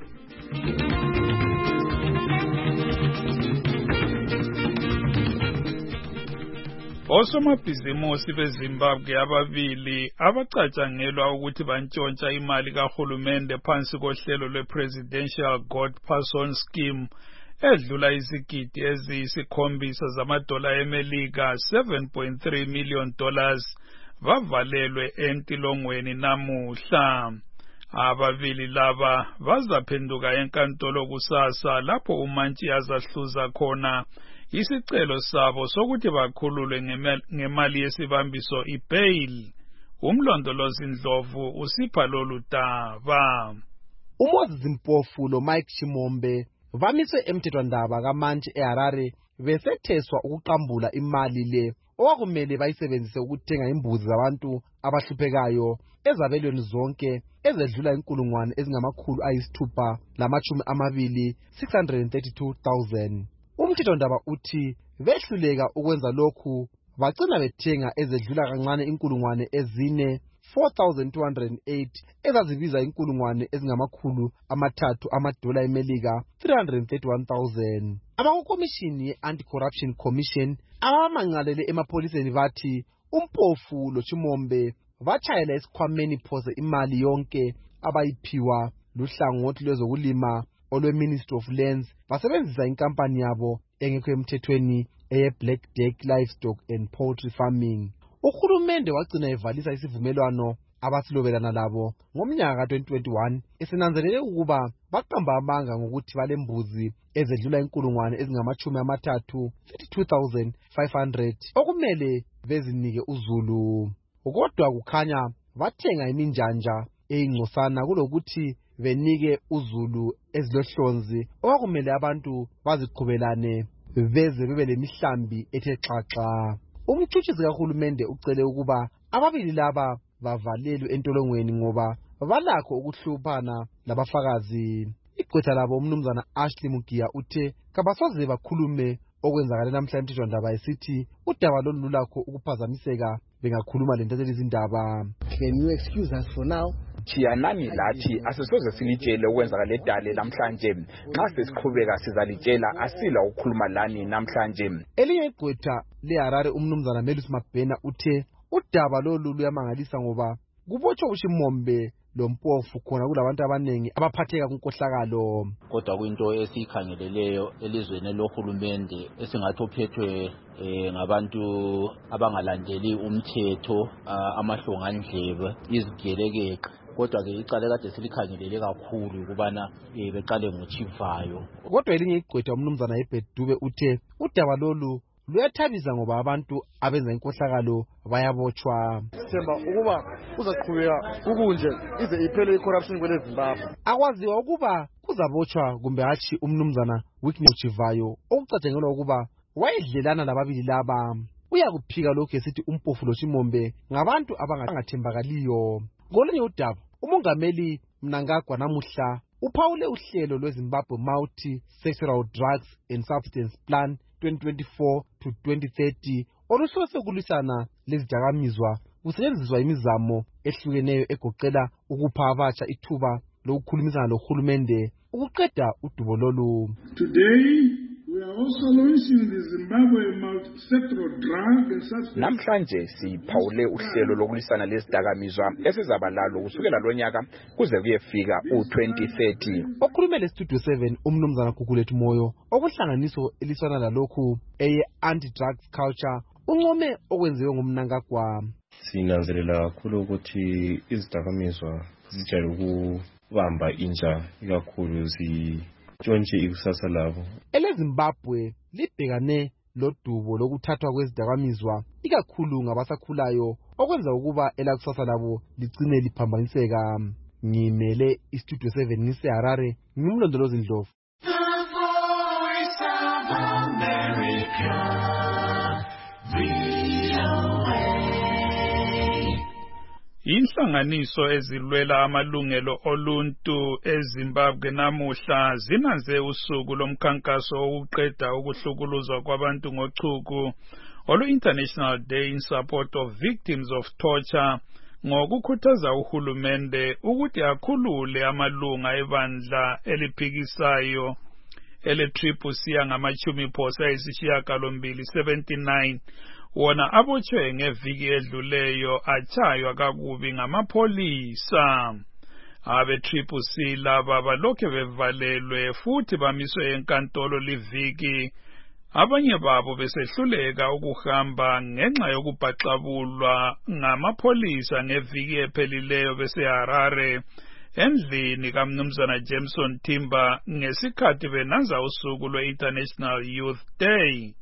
Osomabhizimusi beZimbabwe ababili abacatshangelwa ukuthi bantshontsha imali kahulumende phansi kohlelo lwe-Presidential Gold Person Scheme edlula izigidi eziyisikhombisa zamadola eMelika seven point three million dollars bavalelwe entilongweni namuhla. Ababili laba bazaphenduka enkantolo kusasa lapho umantshi azahluza khona isicelo sabo sokuthi bakhululwe ngemali yesibambiso ibail. Umlondolozi Ndlovu usipha lolu daba. uMoses Mpofu loMike Chimombe vamiswe emthethwandaba kamantshi eHarare besetheswa ukuqambula imali le owakumele bayisebenzise ukuthenga imbuzi zabantu abahluphekayo ezabelweni zonke ezedlula inkulungwane ezingamakhulu ayisithupha lamachumi amabili six hundred thirty-two thousand. Umthethwandaba uthi behluleka ukwenza lokhu bagcina bethenga ezedlula kancane inkulungwane ezine four thousand two hundred eight ezazibiza inkulungwane ezingamakhulu amathathu amadola eMelika three hundred thirty-one thousand. Abakukomishini ye-Anti-Corruption Commission abamangalele emapholiseni bathi uMpofu loChimombe batshayela esikhwameni phose imali yonke abayiphiwa luhlangothi lwezokulima olwe-Ministry of Lands basebenzisa inkampani yabo engekho emthethweni eye-Black Duck Livestock and Poultry Farming. Uhulumende wagcina evalisa isivumelwano abasilobelana labo ngomnyaka ka twenty twenty-one esinanzelele ukuba baqamba amanga ngokuthi balembuzi ezedlula inkulungwane ezingamachumi amathathu thirty-two thousand five hundred okumele bezinike uZulu. Kodwa kukhanya bathenga iminjanja eyingcosana kulokuthi benike uZulu ezilohlonzi okwakumele abantu baziqhubelane beze bebe lemihlambi ethe xaxa. Umtshutshisi kahulumende ucele ukuba ababili laba bavalelwe entolongweni ngoba balakho ukuhluphana labafakazi. Igqwetha labo umnumzana Ashley Mugia uthe kabasoze bakhulume okwenzakale namhlanje Mthethwandaba esithi udaba lolu lulakho ukuphazamiseka bengakhuluma lentatheli izindaba. Can you excuse us for now? Thiyanani lathi asisoze silitshele okwenzakale edale namhlanje. Nxa sesiqhubeka sizalitshela asila ukukhuluma lani namhlanje. Elinye igqwetha leHarare umnumzana Melis Mabhena uthe udaba lolu luyamangalisa ngoba kubotshwa uShimombe lompofu khona kulabantu abanengi abaphatheka kunkohlakalo. Kodwa kuyinto esikhangeleleyo elizweni lohulumende esingathi ophethwe ngabantu abangalandeli umthetho, amahlongandlebe, izigelekeqe. Kodwa ke icala kade silikhangelele kakhulu ukubana beqale ngochivayo. Kodwa elinye igqwetha umnumzana eBedube uthe udaba lolu luyathabisa ngoba abantu abenza inkohlakalo bayabotshwa. Sithemba ukuba uzaqhubeka ukunje ize iphele icorruption kwele Zimbabwe. Akwaziwa ukuba kuzabotshwa kumbe hatshi umnumzana Wycliffe Chivayo okucatshangelwa ukuba wayedlelana lababili laba. Uyakuphika lokho esithi umpofu loShimombe ngabantu abangathembakaliyo. Ngolunye udaba umongameli Mnangagwa namuhla uphawule uhlelo lweZimbabwe Multi Sectoral Drugs and Substance Plan twenty twenty-four to twenty thirty oluhlose ukulisana lezidakamizwa kusetshenziswa imizamo ehlukeneyo egoqela ukupha abatsha ithuba lokukhulumisana lohulumende ukuqeda udubo lolu. Today we are also launching the Zimbabwe multi-sectoral drug and substance. Namhlanje siphawule uhlelo lokulisana lezidakamizwa esizaba lalo kusukela lonyaka kuze kuyefika u twenty thirty. Okhulumele Studio seven umnumzana Gugulethu Moyo okuhlanganiso elisana lalokhu eye anti-drugs culture uncome okwenziwe ngumNangagwa. Sinanzelela kakhulu ukuthi izidakamizwa zijayele ukubamba intsha ikakhulu zitshontshe ikusasa labo. EleZimbabwe libhekane lodubo lokuthathwa kwezidakamizwa ikakhulu ngabasakhulayo okwenza ukuba elakusasa labo ligcine liphambaniseka. Ngimele iStudio seven ngiseHarare ngimlondolozi Ndlovu. Inhlanganiso ezilwela amalungelo oluntu eZimbabwe namuhla zinanze usuku lomkhankaso wokuqeda ukuhlukuluzwa kwabantu ngochuku olu International Day in support of victims of torture ngokukhuthaza uhulumende ukuthi akhulule amalunga ebandla eliphikisayo ele-Triple C angamachumi phosa ayisishiyagalombili seventy-nine wona abotshwe ngeviki edluleyo atshaywa kakubi ngamapholisa. Abe-Triple C laba balokhe bevalelwe futhi bamiswe enkantolo liviki, abanye babo besehluleka ukuhamba ngenxa yokubhaxabulwa ngamapholisa ngeviki ephelileyo beseHarare endlini kaMnumzana Jameson Timber ngesikhathi benanza usuku lwe-International Youth Day.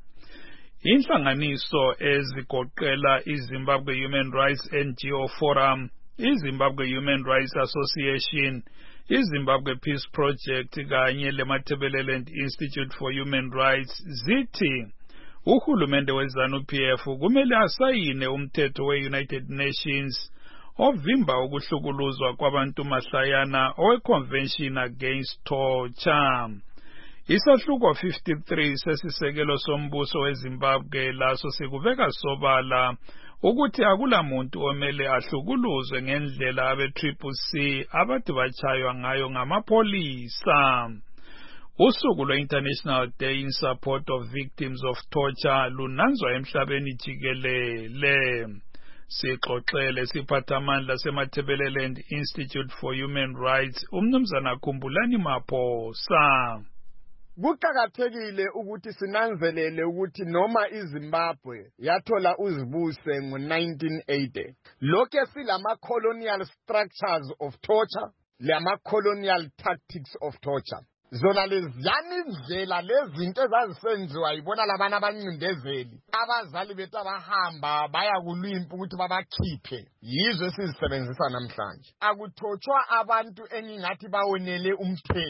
Inhlanganiso ezigoqela iZimbabwe Human Rights N G O Forum, iZimbabwe Human Rights Association, iZimbabwe Peace Project kanye leMatabeleland Institute for Human Rights zithi uhulumende weZANU-P F kumele asayine umthetho we-United Nations ovimba ukuhlukuluzwa kwabantu mahlayana owe-Convention Against Torture. Isahluko fifty-three sesisekelo sombuso weZimbabwe laso sikuveka sobala ukuthi akula muntu omele ahlukuluzwe ngendlela abe-Triple C abathi bachaywa ngayo ngamapholisa. Usuku lwe-International Day in support of victims of torture lunanzwa emhlabeni jikelele. Sixoxele siphathamandla seMatabeleland Institute for Human Rights umnumzana Khumbulani Maphosa. Kuqakathekile ukuthi sinanzelele ukuthi noma iZimbabwe yathola uzibuse ngo-nineteen eighty lokho silama colonial structures of torture lama colonial tactics of torture. Zona leziyani indlela lezinto ezazisenziwa yibona labana abancindezeli abazali bethu abahamba baya kulwimpi ukuthi babakhiphe yizo esizisebenzisa namhlanje. Akuthotshwa abantu engingathi bawonele umthetho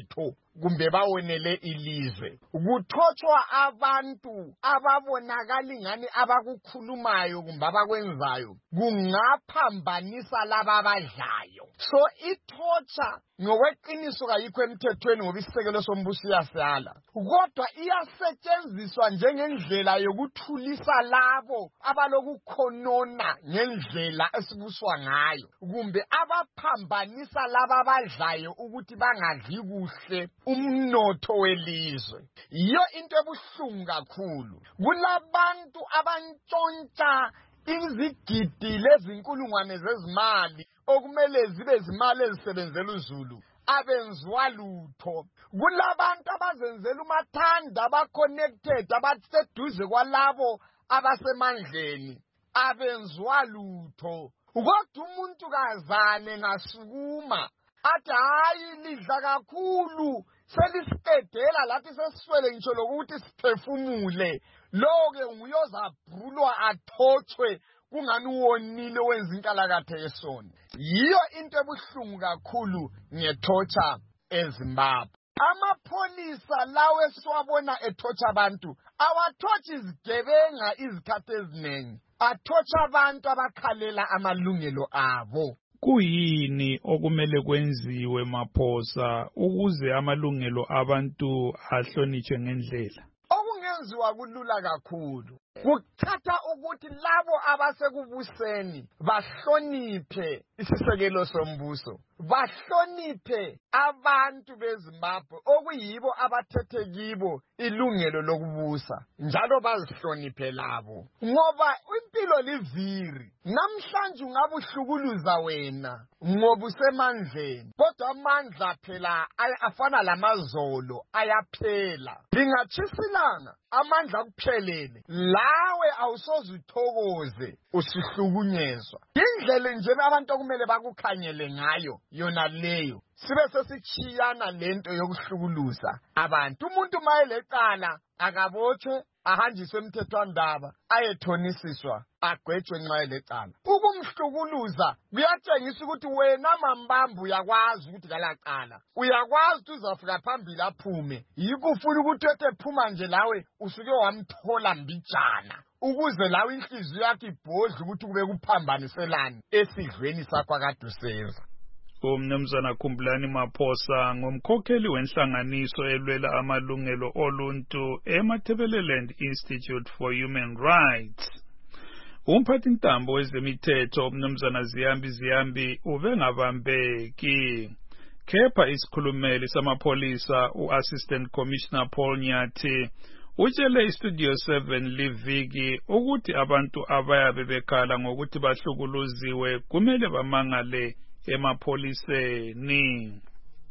kumbe bawonele ilizwe. Kuthotshwa abantu ababonakala ngani abakukhulumayo kumbe abakwenzayo kungaphambanisa laba abadlayo. So ithotha ngokweqiniso kayikho emthethweni ngoba isisekelo sombuso iyasala, kodwa iyasetshenziswa njengendlela yokuthulisa labo abalokukhonona ngendlela esibuswa ngayo kumbe abaphambanisa laba abadlayo ukuthi bangadli kuhle umnotho welizwe. Iyo into ebuhlungu kakhulu. Kulabantu abantshontsha izigidi lezinkulungwane zezimali okumele zibe zimali ezisebenzela uZulu abenziwa lutho. Kulabantu abazenzela umathanda abaconnected abaseduze kwalabo abasemandleni abenziwa lutho. Kodwa umuntu kazane ngasukuma athi hayi lidla kakhulu selisidedela lathi sesiswele ngitsho lokuthi siphefumule, lo-ke nguyozabhulwa athotshwe kungani uwonile wenza inkalakathe yesoni. Yiyo into ebuhlungu kakhulu ngethotsha eZimbabwe. Amapholisa lawe esiwabona ethotsha abantu awathotshi izigebenga izikhathi eziningi, athotsha abantu abakhalela amalungelo abo. Kuyini okumele kwenziwe Maphosa ukuze amalungelo abantu ahlonitshwe ngendlela? Okungenziwa kulula kakhulu. Kuthatha ukuthi labo abasekubuseni bahloniphe isisekelo sombuso, bahloniphe abantu beZimbabwe okuyibo abathethe kibo ilungelo lokubusa, njalo bazihloniphe labo. Ngoba impilo liviri, namhlanje ungabuhlukuluza wena ngoba usemandleni, kodwa amandla phela afana lamazolo ayaphela. Lingatshisilana amandla kuphelele, lawe awusoze uthokoze usihlukunyezwa. Indlela nje abantu okumele bakukhanyele ngayo yona leyo. Sibe sesichiyana lento yokuhlukuluza abantu. Umuntu mayelecala akabotshwe ahanjiswe emthethwandaba ayethonisiswa agwetshwe nxa elecala. Ukumhlukuluza kuyatshengisa ukuthi wena mambambu uyakwazi ukuthi kalacala, uyakwazi ukuthi uzafika phambili aphume. Yikho ufuna ukuthi ephuma nje lawe usuke wamthola mbijana ukuze lawe inhliziyo yakhe ibhodle ukuthi kube kuphambaniselani esidlweni sakho akade usenza. Umnumzana Khumbulani Maphosa ngomkhokheli wenhlanganiso elwela amalungelo oluntu eMatabeleland Institute for Human Rights. Umphathi ntambo wezemithetho umnumzana Ziyambi Ziyambi uve ngabambeki. Kepha isikhulumeli samapholisa u-Assistant Commissioner Paul Nyathi utshele iStudio seven liviki ukuthi abantu abayabe bekhala ngokuthi bahlukuluziwe kumele bamangale emapholiseni.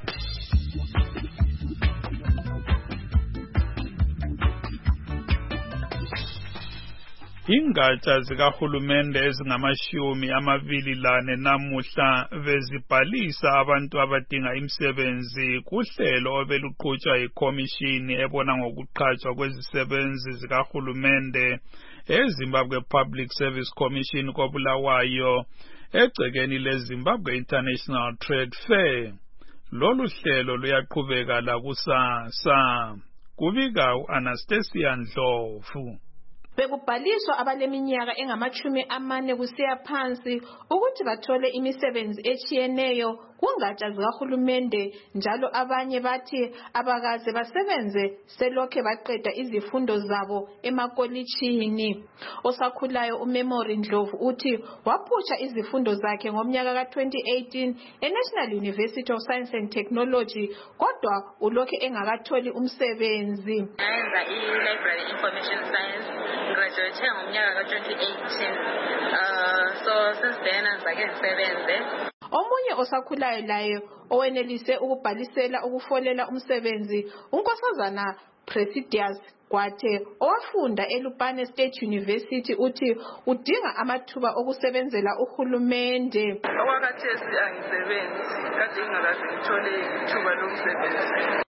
Ingatsha zikahulumende ezingamashumi amabili lane namuhla bezibhalisa abantu abadinga imisebenzi kuhlelo obeluqhutshwa yikhomishini ebona ngokuqhatshwa kwezisebenzi zikahulumende eZimbabwe Public Service Commission koBulawayo egcekeni leZimbabwe International Trade Fair. Lolu hlelo luyaqhubeka la kusasa. Kubika uAnastasia Ndlovu. Bekubhaliswa abaleminyaka engamachumi amane kusiya phansi ukuthi bathole imisebenzi echiyeneyo kungatsha zikahulumende, njalo abanye bathi abakaze basebenze selokhe baqeda izifundo zabo emakolitshini. Osakhulayo uMemory Ndlovu uthi waphutsha izifundo zakhe ngomnyaka ka twenty eighteen eNational University of Science and Technology, kodwa ulokhe engakatholi umsebenzi. Nayenza i-Library Information Science, graduate ngomnyaka ka twenty eighteen. Uh, so since then ngizake ngisebenze. Omunye osakhulayo laye owenelise ukubhalisela ukufolela umsebenzi uNkosazana Presidius Gwathe owafunda eLupane State University uthi udinga amathuba okusebenzela uhulumende. Okwakhathesi angisebenzi, kade ngingakaze ngithole ithuba lokusebenza.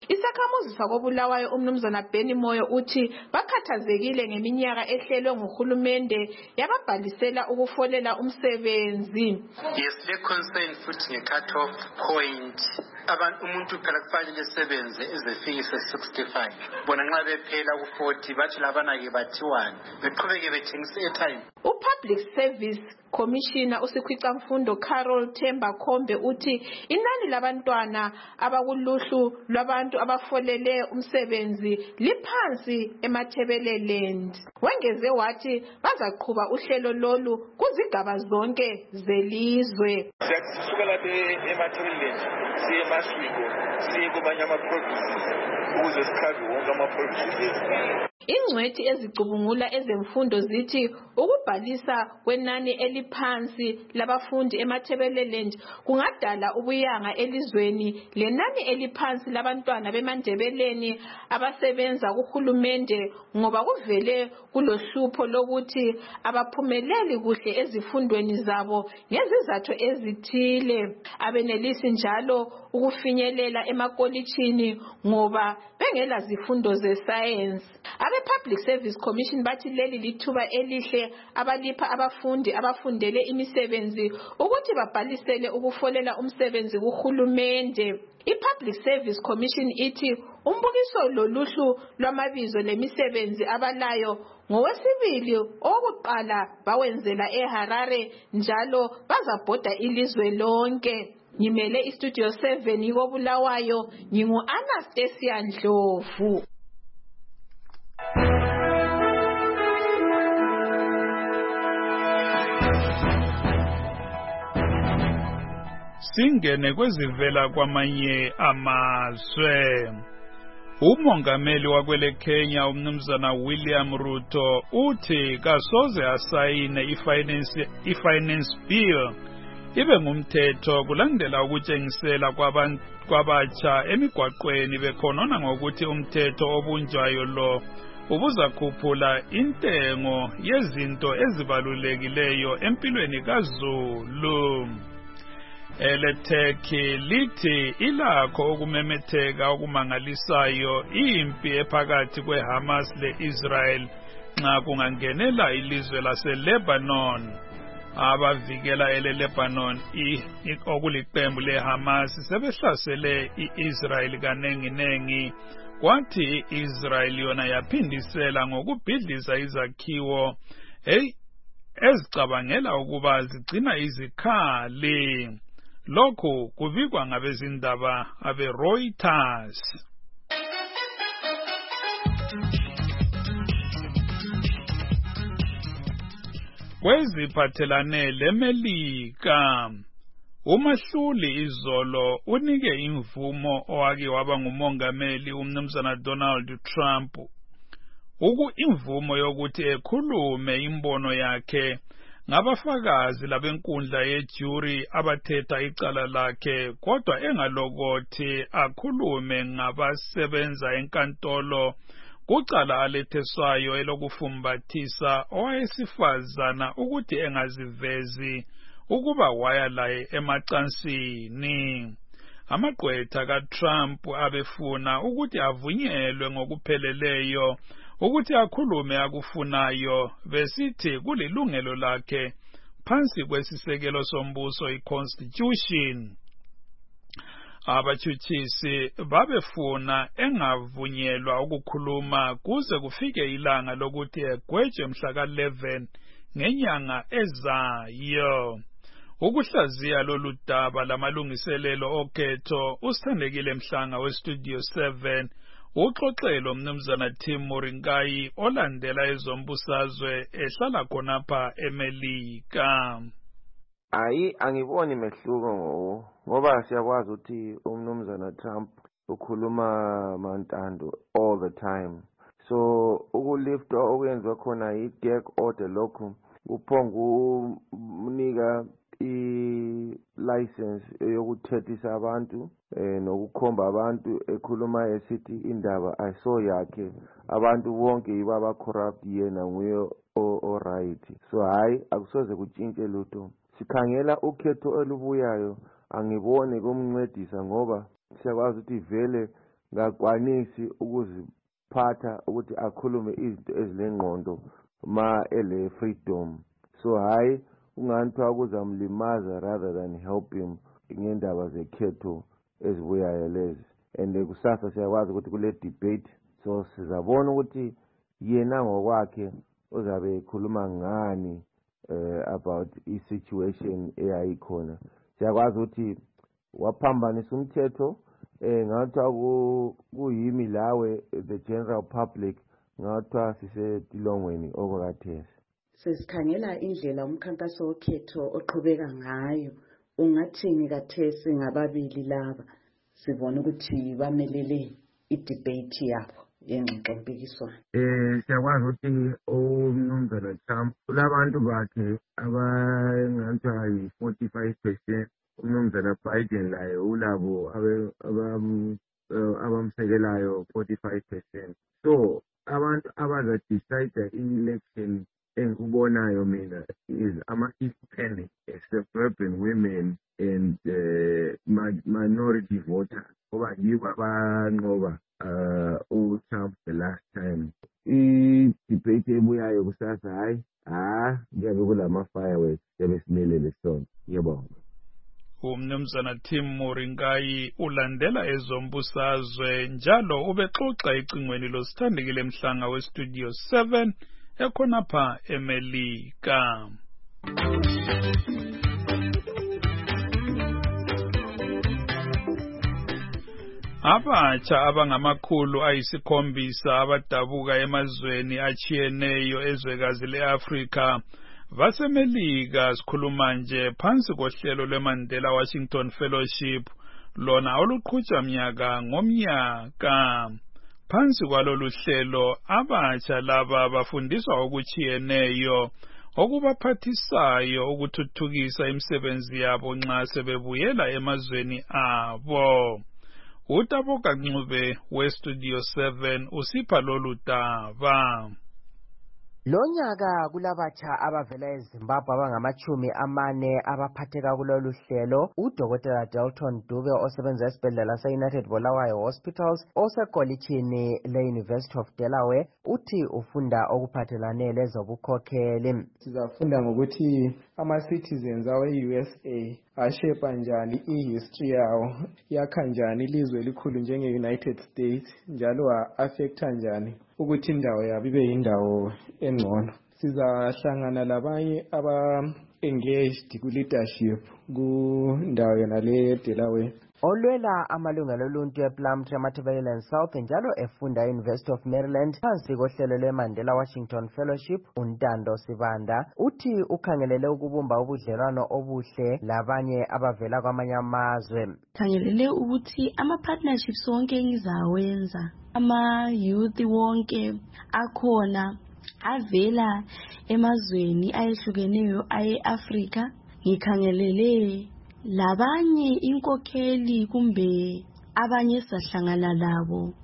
Isakhamuzi sakobulawayo umnumzana Benny Moyo uthi bakhathazekile ngeminyaka ehlelwe nguhulumende yababhalisela ukufolela umsebenzi. Yes, le concern futhi nge-cut off point. Abantu umuntu phela kufanele lesebenze ezefikise sixty-five. Bona nxa bephela ku forty bathi labana ke bathiwani. Beqhubeke bethengisa airtime. U-Public Service Commissioner uSikhwicamfundo Carol Themba Khombe uthi inani labantwana abakuluhlu lwabantu abafolele umsebenzi liphansi eMathebeleland. Wengeze wathi bazaqhuba uhlelo lolu kuzigaba zonke zelizwe. Siyasukela eMathebeleland siye eMaswiko siye kumanye ama-provinces ukuze sikhave wonke ama-provinces. Ingcwethi ezicubungula ezemfundo zithi ukubhalisa kwenani eliphansi labafundi eMathebeleland kungadala ubuyanga elizweni lenani eliphansi labantwana beMandebeleni abasebenza kuhulumende ngoba kuvele kulohlupho lokuthi abaphumeleli kuhle ezifundweni zabo ngezizathu ezithile. Abenelisi njalo ukufinyelela emakolitshini ngoba bengela zifundo ze-science. Abe-Public Service Commission bathi leli lithuba elihle abalipha abafundi abafundele imisebenzi ukuthi babhalisele ukufolela umsebenzi kuhulumende. I-Public Service Commission ithi umbukiso loluhlu lwamabizo lemisebenzi abalayo ngowesibili okuqala bawenzela eHarare njalo bazabhoda ilizwe lonke. Ngimele iStudio seven yikobulawayo ngingu-Anastasia Ndlovu. Singene kwezivela kwamanye amazwe. Umongameli wakwele Kenya umnumzana William Ruto uthi kasoze asayine ifinance ifinance bill ibe ngumthetho kulandela ukutshengisela kwabantu kwabatsha emigwaqweni bekhonona ngokuthi umthetho obunjwayo lo ubuzakhuphula intengo yezinto ezibalulekileyo empilweni kaZulu. Eletheki lithi ilakho ukumemetheka okumangalisayo impi ephakathi kweHamas leIsrael nxa kungangenela ilizwe laseLebanon. Abavikela eleLebanon okuliqembu leHamas sebehlasele iIsrael kanenginengi kwathi iIsrael yona yaphindisela ngokubhidliza izakhiwo hey ezicabangela ukuba zigcina izikhali. Lokho kubikwa ngabezindaba abeReuters. Kweziphathelane leMelika, umahluli izolo unike imvumo owake waba ngumongameli umnumzana Donald Trump uku imvumo yokuthi ekhulume imbono yakhe ngabafakazi labenkundla yejury abathetha icala lakhe kodwa engalokothi akhulume ngabasebenza enkantolo kucala aletheswayo elokufumbathisa owesifazana ukuthi engazivezi ukuba waya laye emacansini. Amagqwetha kaTrump abefuna ukuthi avunyelwe ngokupheleleyo ukuthi akhulume akufunayo besithi kulilungelo lakhe phansi kwesisekelo sombuso iConstitution. Abatshutshisi babefuna engavunyelwa ukukhuluma kuze kufike ilanga lokuthi egwetshwe mhla ka eleven ngenyanga ezayo. Ukuhlaziya lolu daba lamalungiselelo okhetho usithandekile Mhlanga weStudio seven uxoxelo mnumzana Tim Moringai olandela ezombusazwe ehlala khonapha eMelika. Hayi angiboni mehluko ngoba siyakwazi ukuthi umnumzana Trump ukhuluma mantando all the time. So ukulifta okwenziwa khona i-gag order lokho uphonga unika i-license yokuthethisa abantu eh nokukhomba abantu ekhuluma esithi indaba ayiso yakhe abantu bonke ibaba corrupt yena nguye o right. So hayi akusoze kutshintshe lutho. Sikhangela ukhetho olubuyayo angibone kumncedisa ngoba siyakwazi ukuthi vele ngakwanisi ukuziphatha ukuthi akhulume izinto ezilengqondo ma ele freedom. So hayi unganithiwa ukuzamlimaza rather than help him ngendaba zekhetho ezibuyayo lezi. And kusasa siyakwazi ukuthi kule debate so sizabona ukuthi yena ngokwakhe uzabe ekhuluma ngani uh, about i-situation eyayikhona. Siyakwazi ukuthi waphambanisa umthetho eh ngathiwa kuyimi lawe the general public ngathiwa sisetilongweni okwakathesi. Sesikhangela indlela umkhankaso wokhetho oqhubeka ngayo, ungathini kathesi ngababili laba sibona ukuthi bamelele i-debate yabo yengxoxo mpikiswano? Eh siyakwazi ukuthi umnumzana Trump kulabantu bakhe abangathiwa yi-forty-five percent, umnumzana Biden laye ulabo abamsekelayo forty-five percent. So abantu abazadecide i-election engikubonayo mina is ama-Hispanic, suburban women and uh, minority voters ngoba yibo abanqoba uh, uTrump the last time. I-debate ebuyayo kusasa hayi ah ngiyabe kulama-fireworks yabe simelele sona. Yebo. Umnumzana Tim Moringai ulandela ezombusazwe njalo ubexoxa icingweni losithandekile emhlanga westudio seven ekhonapha eMelika. Abatsha abangamakhulu ayisikhombisa abadabuka emazweni achiyeneyo ezwekazi le-Afrika vaseMelika sikhuluma nje phansi kohlelo lweMandela Washington Fellowship lona oluqhutshwa mnyaka ngomnyaka. Phansi kwalolu hlelo abatsha laba bafundiswa okuchiyeneyo okubaphathisayo ukuthuthukisa imisebenzi yabo nxa sebebuyela emazweni abo. Utaboka Ncube westudio seven usipha lolu daba. Lonyaka kulabatsha abavela eZimbabwe abangamachumi amane abaphatheka kulolu hlelo. Udokotela Dalton Dube osebenza esibhedlela se-United Bulawayo Hospitals osekolitshini le-University of Delaware uthi ufunda okuphathelane lezobukhokheli. Sizafunda ngokuthi ama-citizens awe-U S A ashepa njani i-history yawo, yakha njani ilizwe elikhulu njenge-United States, njalo a-affecta njani ukuthi indawo yabo ibe yindawo engcono. Sizahlangana labanye aba-engaged ku-leadership kundawo yona le Delaware. Olwela amalungelo oluntu ePlumtree Matabeleland South njalo efunda e-University of Maryland phansi kohlelo lweMandela Washington Fellowship, uNtando Sibanda uthi ukhangelele ukubumba ubudlelwano obuhle labanye abavela kwamanye amazwe. Khangelele ukuthi ama-partnerships wonke engizawenza, ama-youth wonke akhona avela emazweni ayehlukeneyo aye-Afrika, ngikhangelele labanye inkokheli kumbe abanye sahlangana labo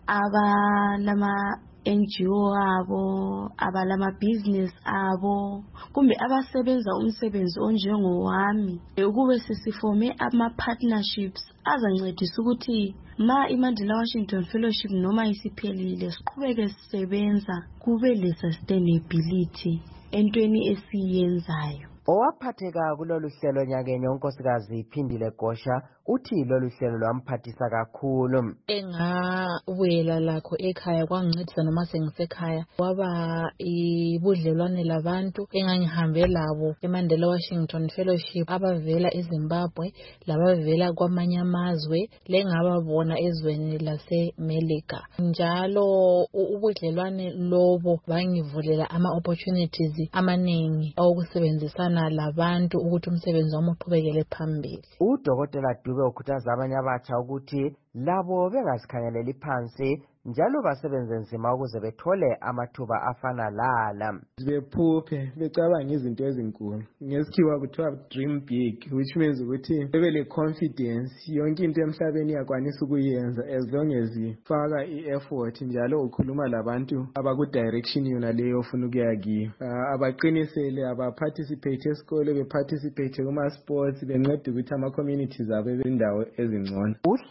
abalama N G O abo, abalama business abo, kumbe abasebenza umsebenzi onjengowami, ukube sisifome ama partnerships azancedisa ukuthi ma iMandela Washington Fellowship noma isiphelile siqhubeke sisebenza kube le sustainability entweni esiyenzayo. Owaphatheka kulolu hlelo nyakenye unkosikazi Phindile Gosha uthi lolu hlelo lwamphathisa kakhulu. Engabuyela lakho ekhaya kwangincedisa noma sengisekhaya kwaba ibudlelwane labantu engangihambe labo eMandela Washington Fellowship abavela eZimbabwe labavela kwamanye amazwe lengababona ezweni laseMelika. Njalo ubudlelwane lobo bangivulela ama opportunities amaningi okusebenzisana labantu ukuthi umsebenzi wami uqhubekele phambili. Udokotela Dube ukhuthaza abanye abatsha ukuthi labo bengasikhangeleli phansi njalo basebenze nzima ukuze bethole amathuba afana lala. Bephuphe becabanga izinto ezinkulu. Ngesikhiwa kuthiwa dream big, which means ukuthi bebe le confidence yonke into emhlabeni yakwanisa ukuyenza as long as ifaka i-effort njalo ukhuluma labantu abaku direction yona leyo ofuna ukuya kiyo. Uh, abaqinisele abaparticipate esikole, beparticipate kuma sports, bencede ukuthi ama communities abo bendawo ezingcono. Uhlelo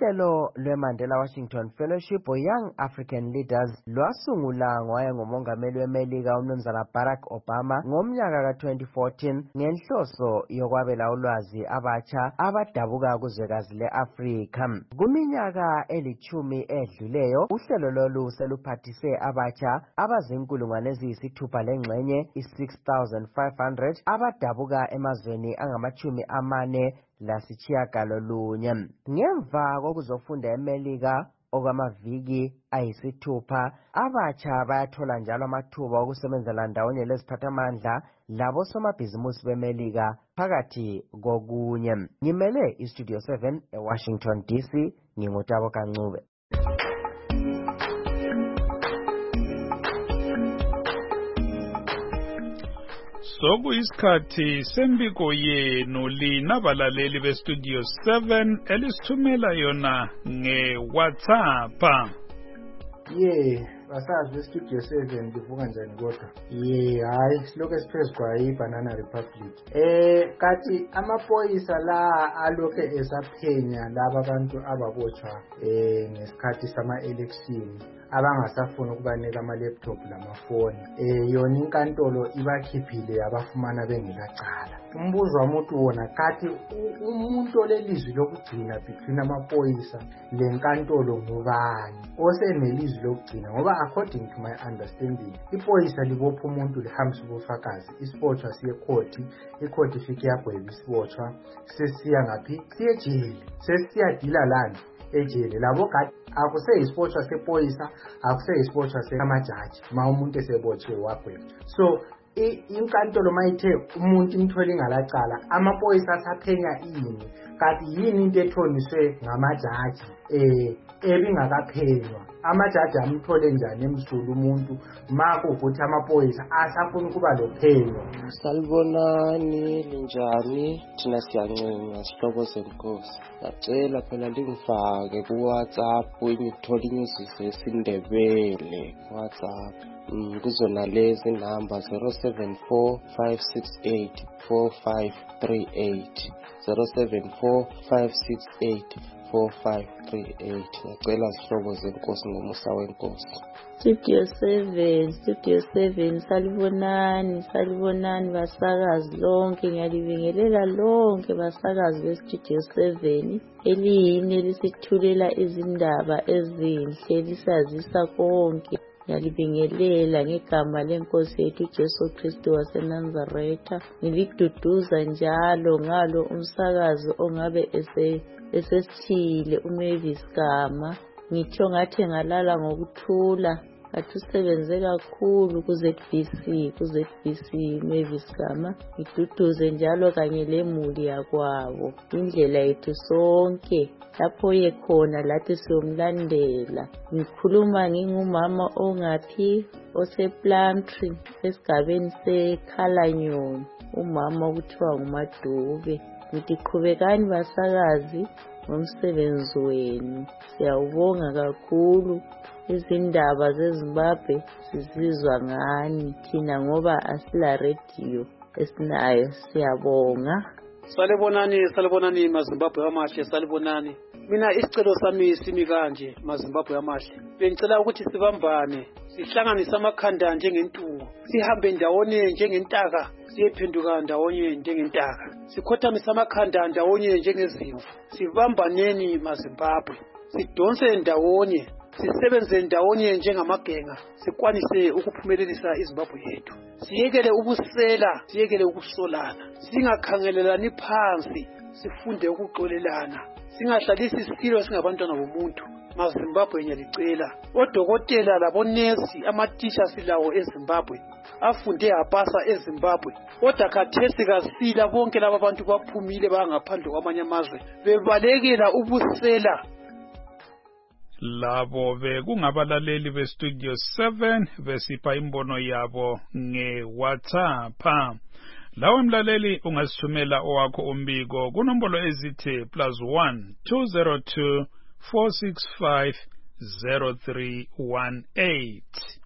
Uhlelo lweMandela Washington Fellowship for Young African Leaders lwasungula ngowaye ngumongameli weMelika uMnumzana Barack Obama ngomnyaka ka twenty fourteen ngenhloso yokwabela ulwazi abatsha abadabuka kuzwekazi le-Afrika. Kuminyaka elithumi edluleyo uhlelo lolu seluphathise abatsha abazinkulungwane eziyisithupha lengxenye i-six thousand five hundred abadabuka emazweni angamachumi amane lasitshiyagalolunye. Ngemva kokuzofunda eMelika okwamaviki ayisithupha, abatsha bayathola njalo amathuba okusebenzela ndawonye leziphathamandla labo somabhizimusi beMelika phakathi kokunye. Ngimele iStudio seven eWashington D C, ngingutabo Kancube. Sokuyisikhathi sembiko yenu lina balaleli beStudio seven elisithumela yona ngeWhatsApp. Yeah, basazi beStudio seven livuka njani kodwa? Yeah, hayi siloke siphezu kwa iBanana Republic. Eh kathi amaphoyisa la aloke esaphenya laba abantu ababotshwa eh ngesikhathi sama election abangasafuna ukubanika ama laptop lamafoni. Eh yona inkantolo ibakhiphile abafumana bengelacala. Umbuzo wamuntu wona kathi umuntu olelizwi lokugcina between amaphoyisa lenkantolo ngubani osenelizwi lokugcina, ngoba according to my understanding iphoyisa libopha umuntu lihambisa ubufakazi, isibotshwa siye court, icourt ifike yagweba isibotshwa, sesiya ngaphi siye ejele, sesiya dila lana ejele. Labo kade akuse isibotshwa sephoyisa, akuse isibotshwa semajaji ma umuntu esebotshiwe wagweba. So inkantolo mayithe umuntu imthwele ngalacala, amaphoyisa asaphenya ini kanti yini into ethoniswe ngamajaji eh ebingakaphenywa? Amajaji amthole njani emsulu umuntu mako ukuthi amaphoyisa asafuna ukuba lophenyo? Salibonani linjani, thina siyancenga sihlobo senkosi. Ngacela phela lingifake ku WhatsApp ngithola inyuzi yesiNdebele WhatsApp. Mm, kuzona lezi number zero seven four five six eight four five three eight zero seven four five six eight four five three eight. Ngacela sihlobo zenkosi ngomusa wenkosi. Studio seven, Studio seven, salibonani, salibonani basakazi lonke, ngiyalibingelela lonke basakazi beStudio seven eliyini elisithulela izindaba ezinhle lisazisa konke. Ngiyalibingelela ngegama lenkosi yethu Jesu Kristu waseNazaretha, ngiliduduza njalo ngalo umsakazi ongabe ese esesithile uMavis Gama. Ngitho ngathi ngalala ngokuthula, athi usebenze kakhulu ku Z B C, ku Z B C Mavis Gama. Ngiduduze njalo kanye lemuli yakwabo, indlela yethu sonke lapho yekhona lathi siyomlandela. Ngikhuluma ngingumama ongaphi osePlumtree esigabeni seKhalanyoni, umama okuthiwa nguMadube. Ngithi qhubekani basakazi ngomsebenzi wenu, siyawubonga kakhulu. Izindaba zeZimbabwe sizizwa ngani thina ngoba asila radio esinayo, siyabonga. Salibonani, salibonani maZimbabwe amahle, salibonani. Mina isicelo sami simi kanje maZimbabwe amahle. Bengicela ukuthi sibambane, sihlanganise amakhanda njengentungo, sihambe ndawonye njengentaka, siyephenduka ndawonye njengentaka, sikhothamisa amakhanda ndawonye njengezimvu. Sibambaneni maZimbabwe, sidonse ndawonye, sisebenze ndawonye njengamagenga, sikwanise ukuphumelelisa iZimbabwe yethu. Siyekele ubusela, siyekele ukusolana, singakhangelelani phansi, sifunde ukuxolelana, singahlalisi isilo singabantwana bomuntu. maZimbabwe ngiyalicela, odokotela labonesi, amatisha silawo eZimbabwe, afunde apasa eZimbabwe, kodwa khathesi kasila bonke laba bantu baphumile bangaphandle kwamanye amazwe bebalekela ubusela. Labo bekungabalaleli beStudio seven besipha imbono yabo ngeWhatsApp. Lawo mlaleli ungasithumela owakho umbiko kunombolo ezithi plus one two zero two four six five zero three one eight.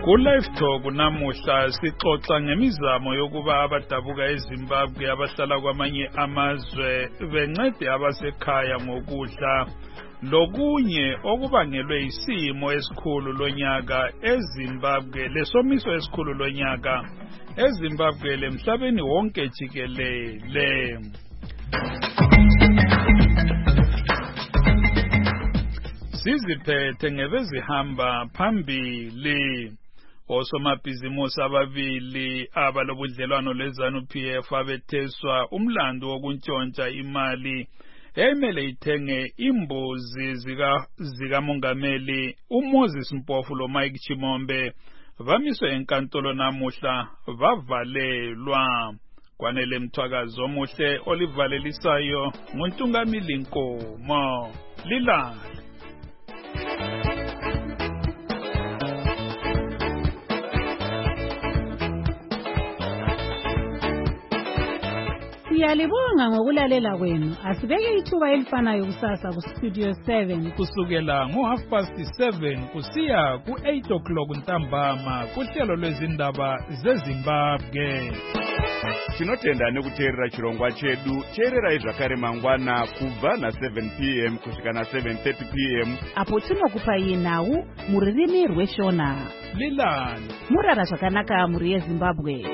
Ku-Live Talk namuhla sixoxa ngemizamo yokuba abadabuka eZimbabwe abahlala kwamanye amazwe bencede abasekhaya ngokudla lokunye okubangelwe isimo esikhulu lonyaka eZimbabwe lesomiso esikhulu lonyaka eZimbabwe lemhlabeni wonke jikelele. Siziphethe ngebezihamba phambili. Osomabhizimusi ababili abalobudlelwano leZANU-P F abetheswa umlando wokuntshontsha imali emele ithenge imbuzi zika zikamongameli uMoses Mpofu loMike Chimombe vamiswe enkantolo namuhla vavalelwa. Kwanele Mthwakazi omuhle olivalelisayo nguNtungamili Nkomo lila. Siyalibonga ngokulalela kwenu. Asibeke ithuba elifanayo kusasa ku Studio seven kusukela ngo half past seven kusiya ku eight o'clock ntambama kuhlelo lwezindaba zeZimbabwe. Tinotenda nekuteerera chirongwa chedu. Teererai zvakare mangwana kubva na seven p m kusvika na seven thirty p m apo tinokupai nhau muririmi rweshona. Lilani Murara zvakanaka muri yeZimbabwe.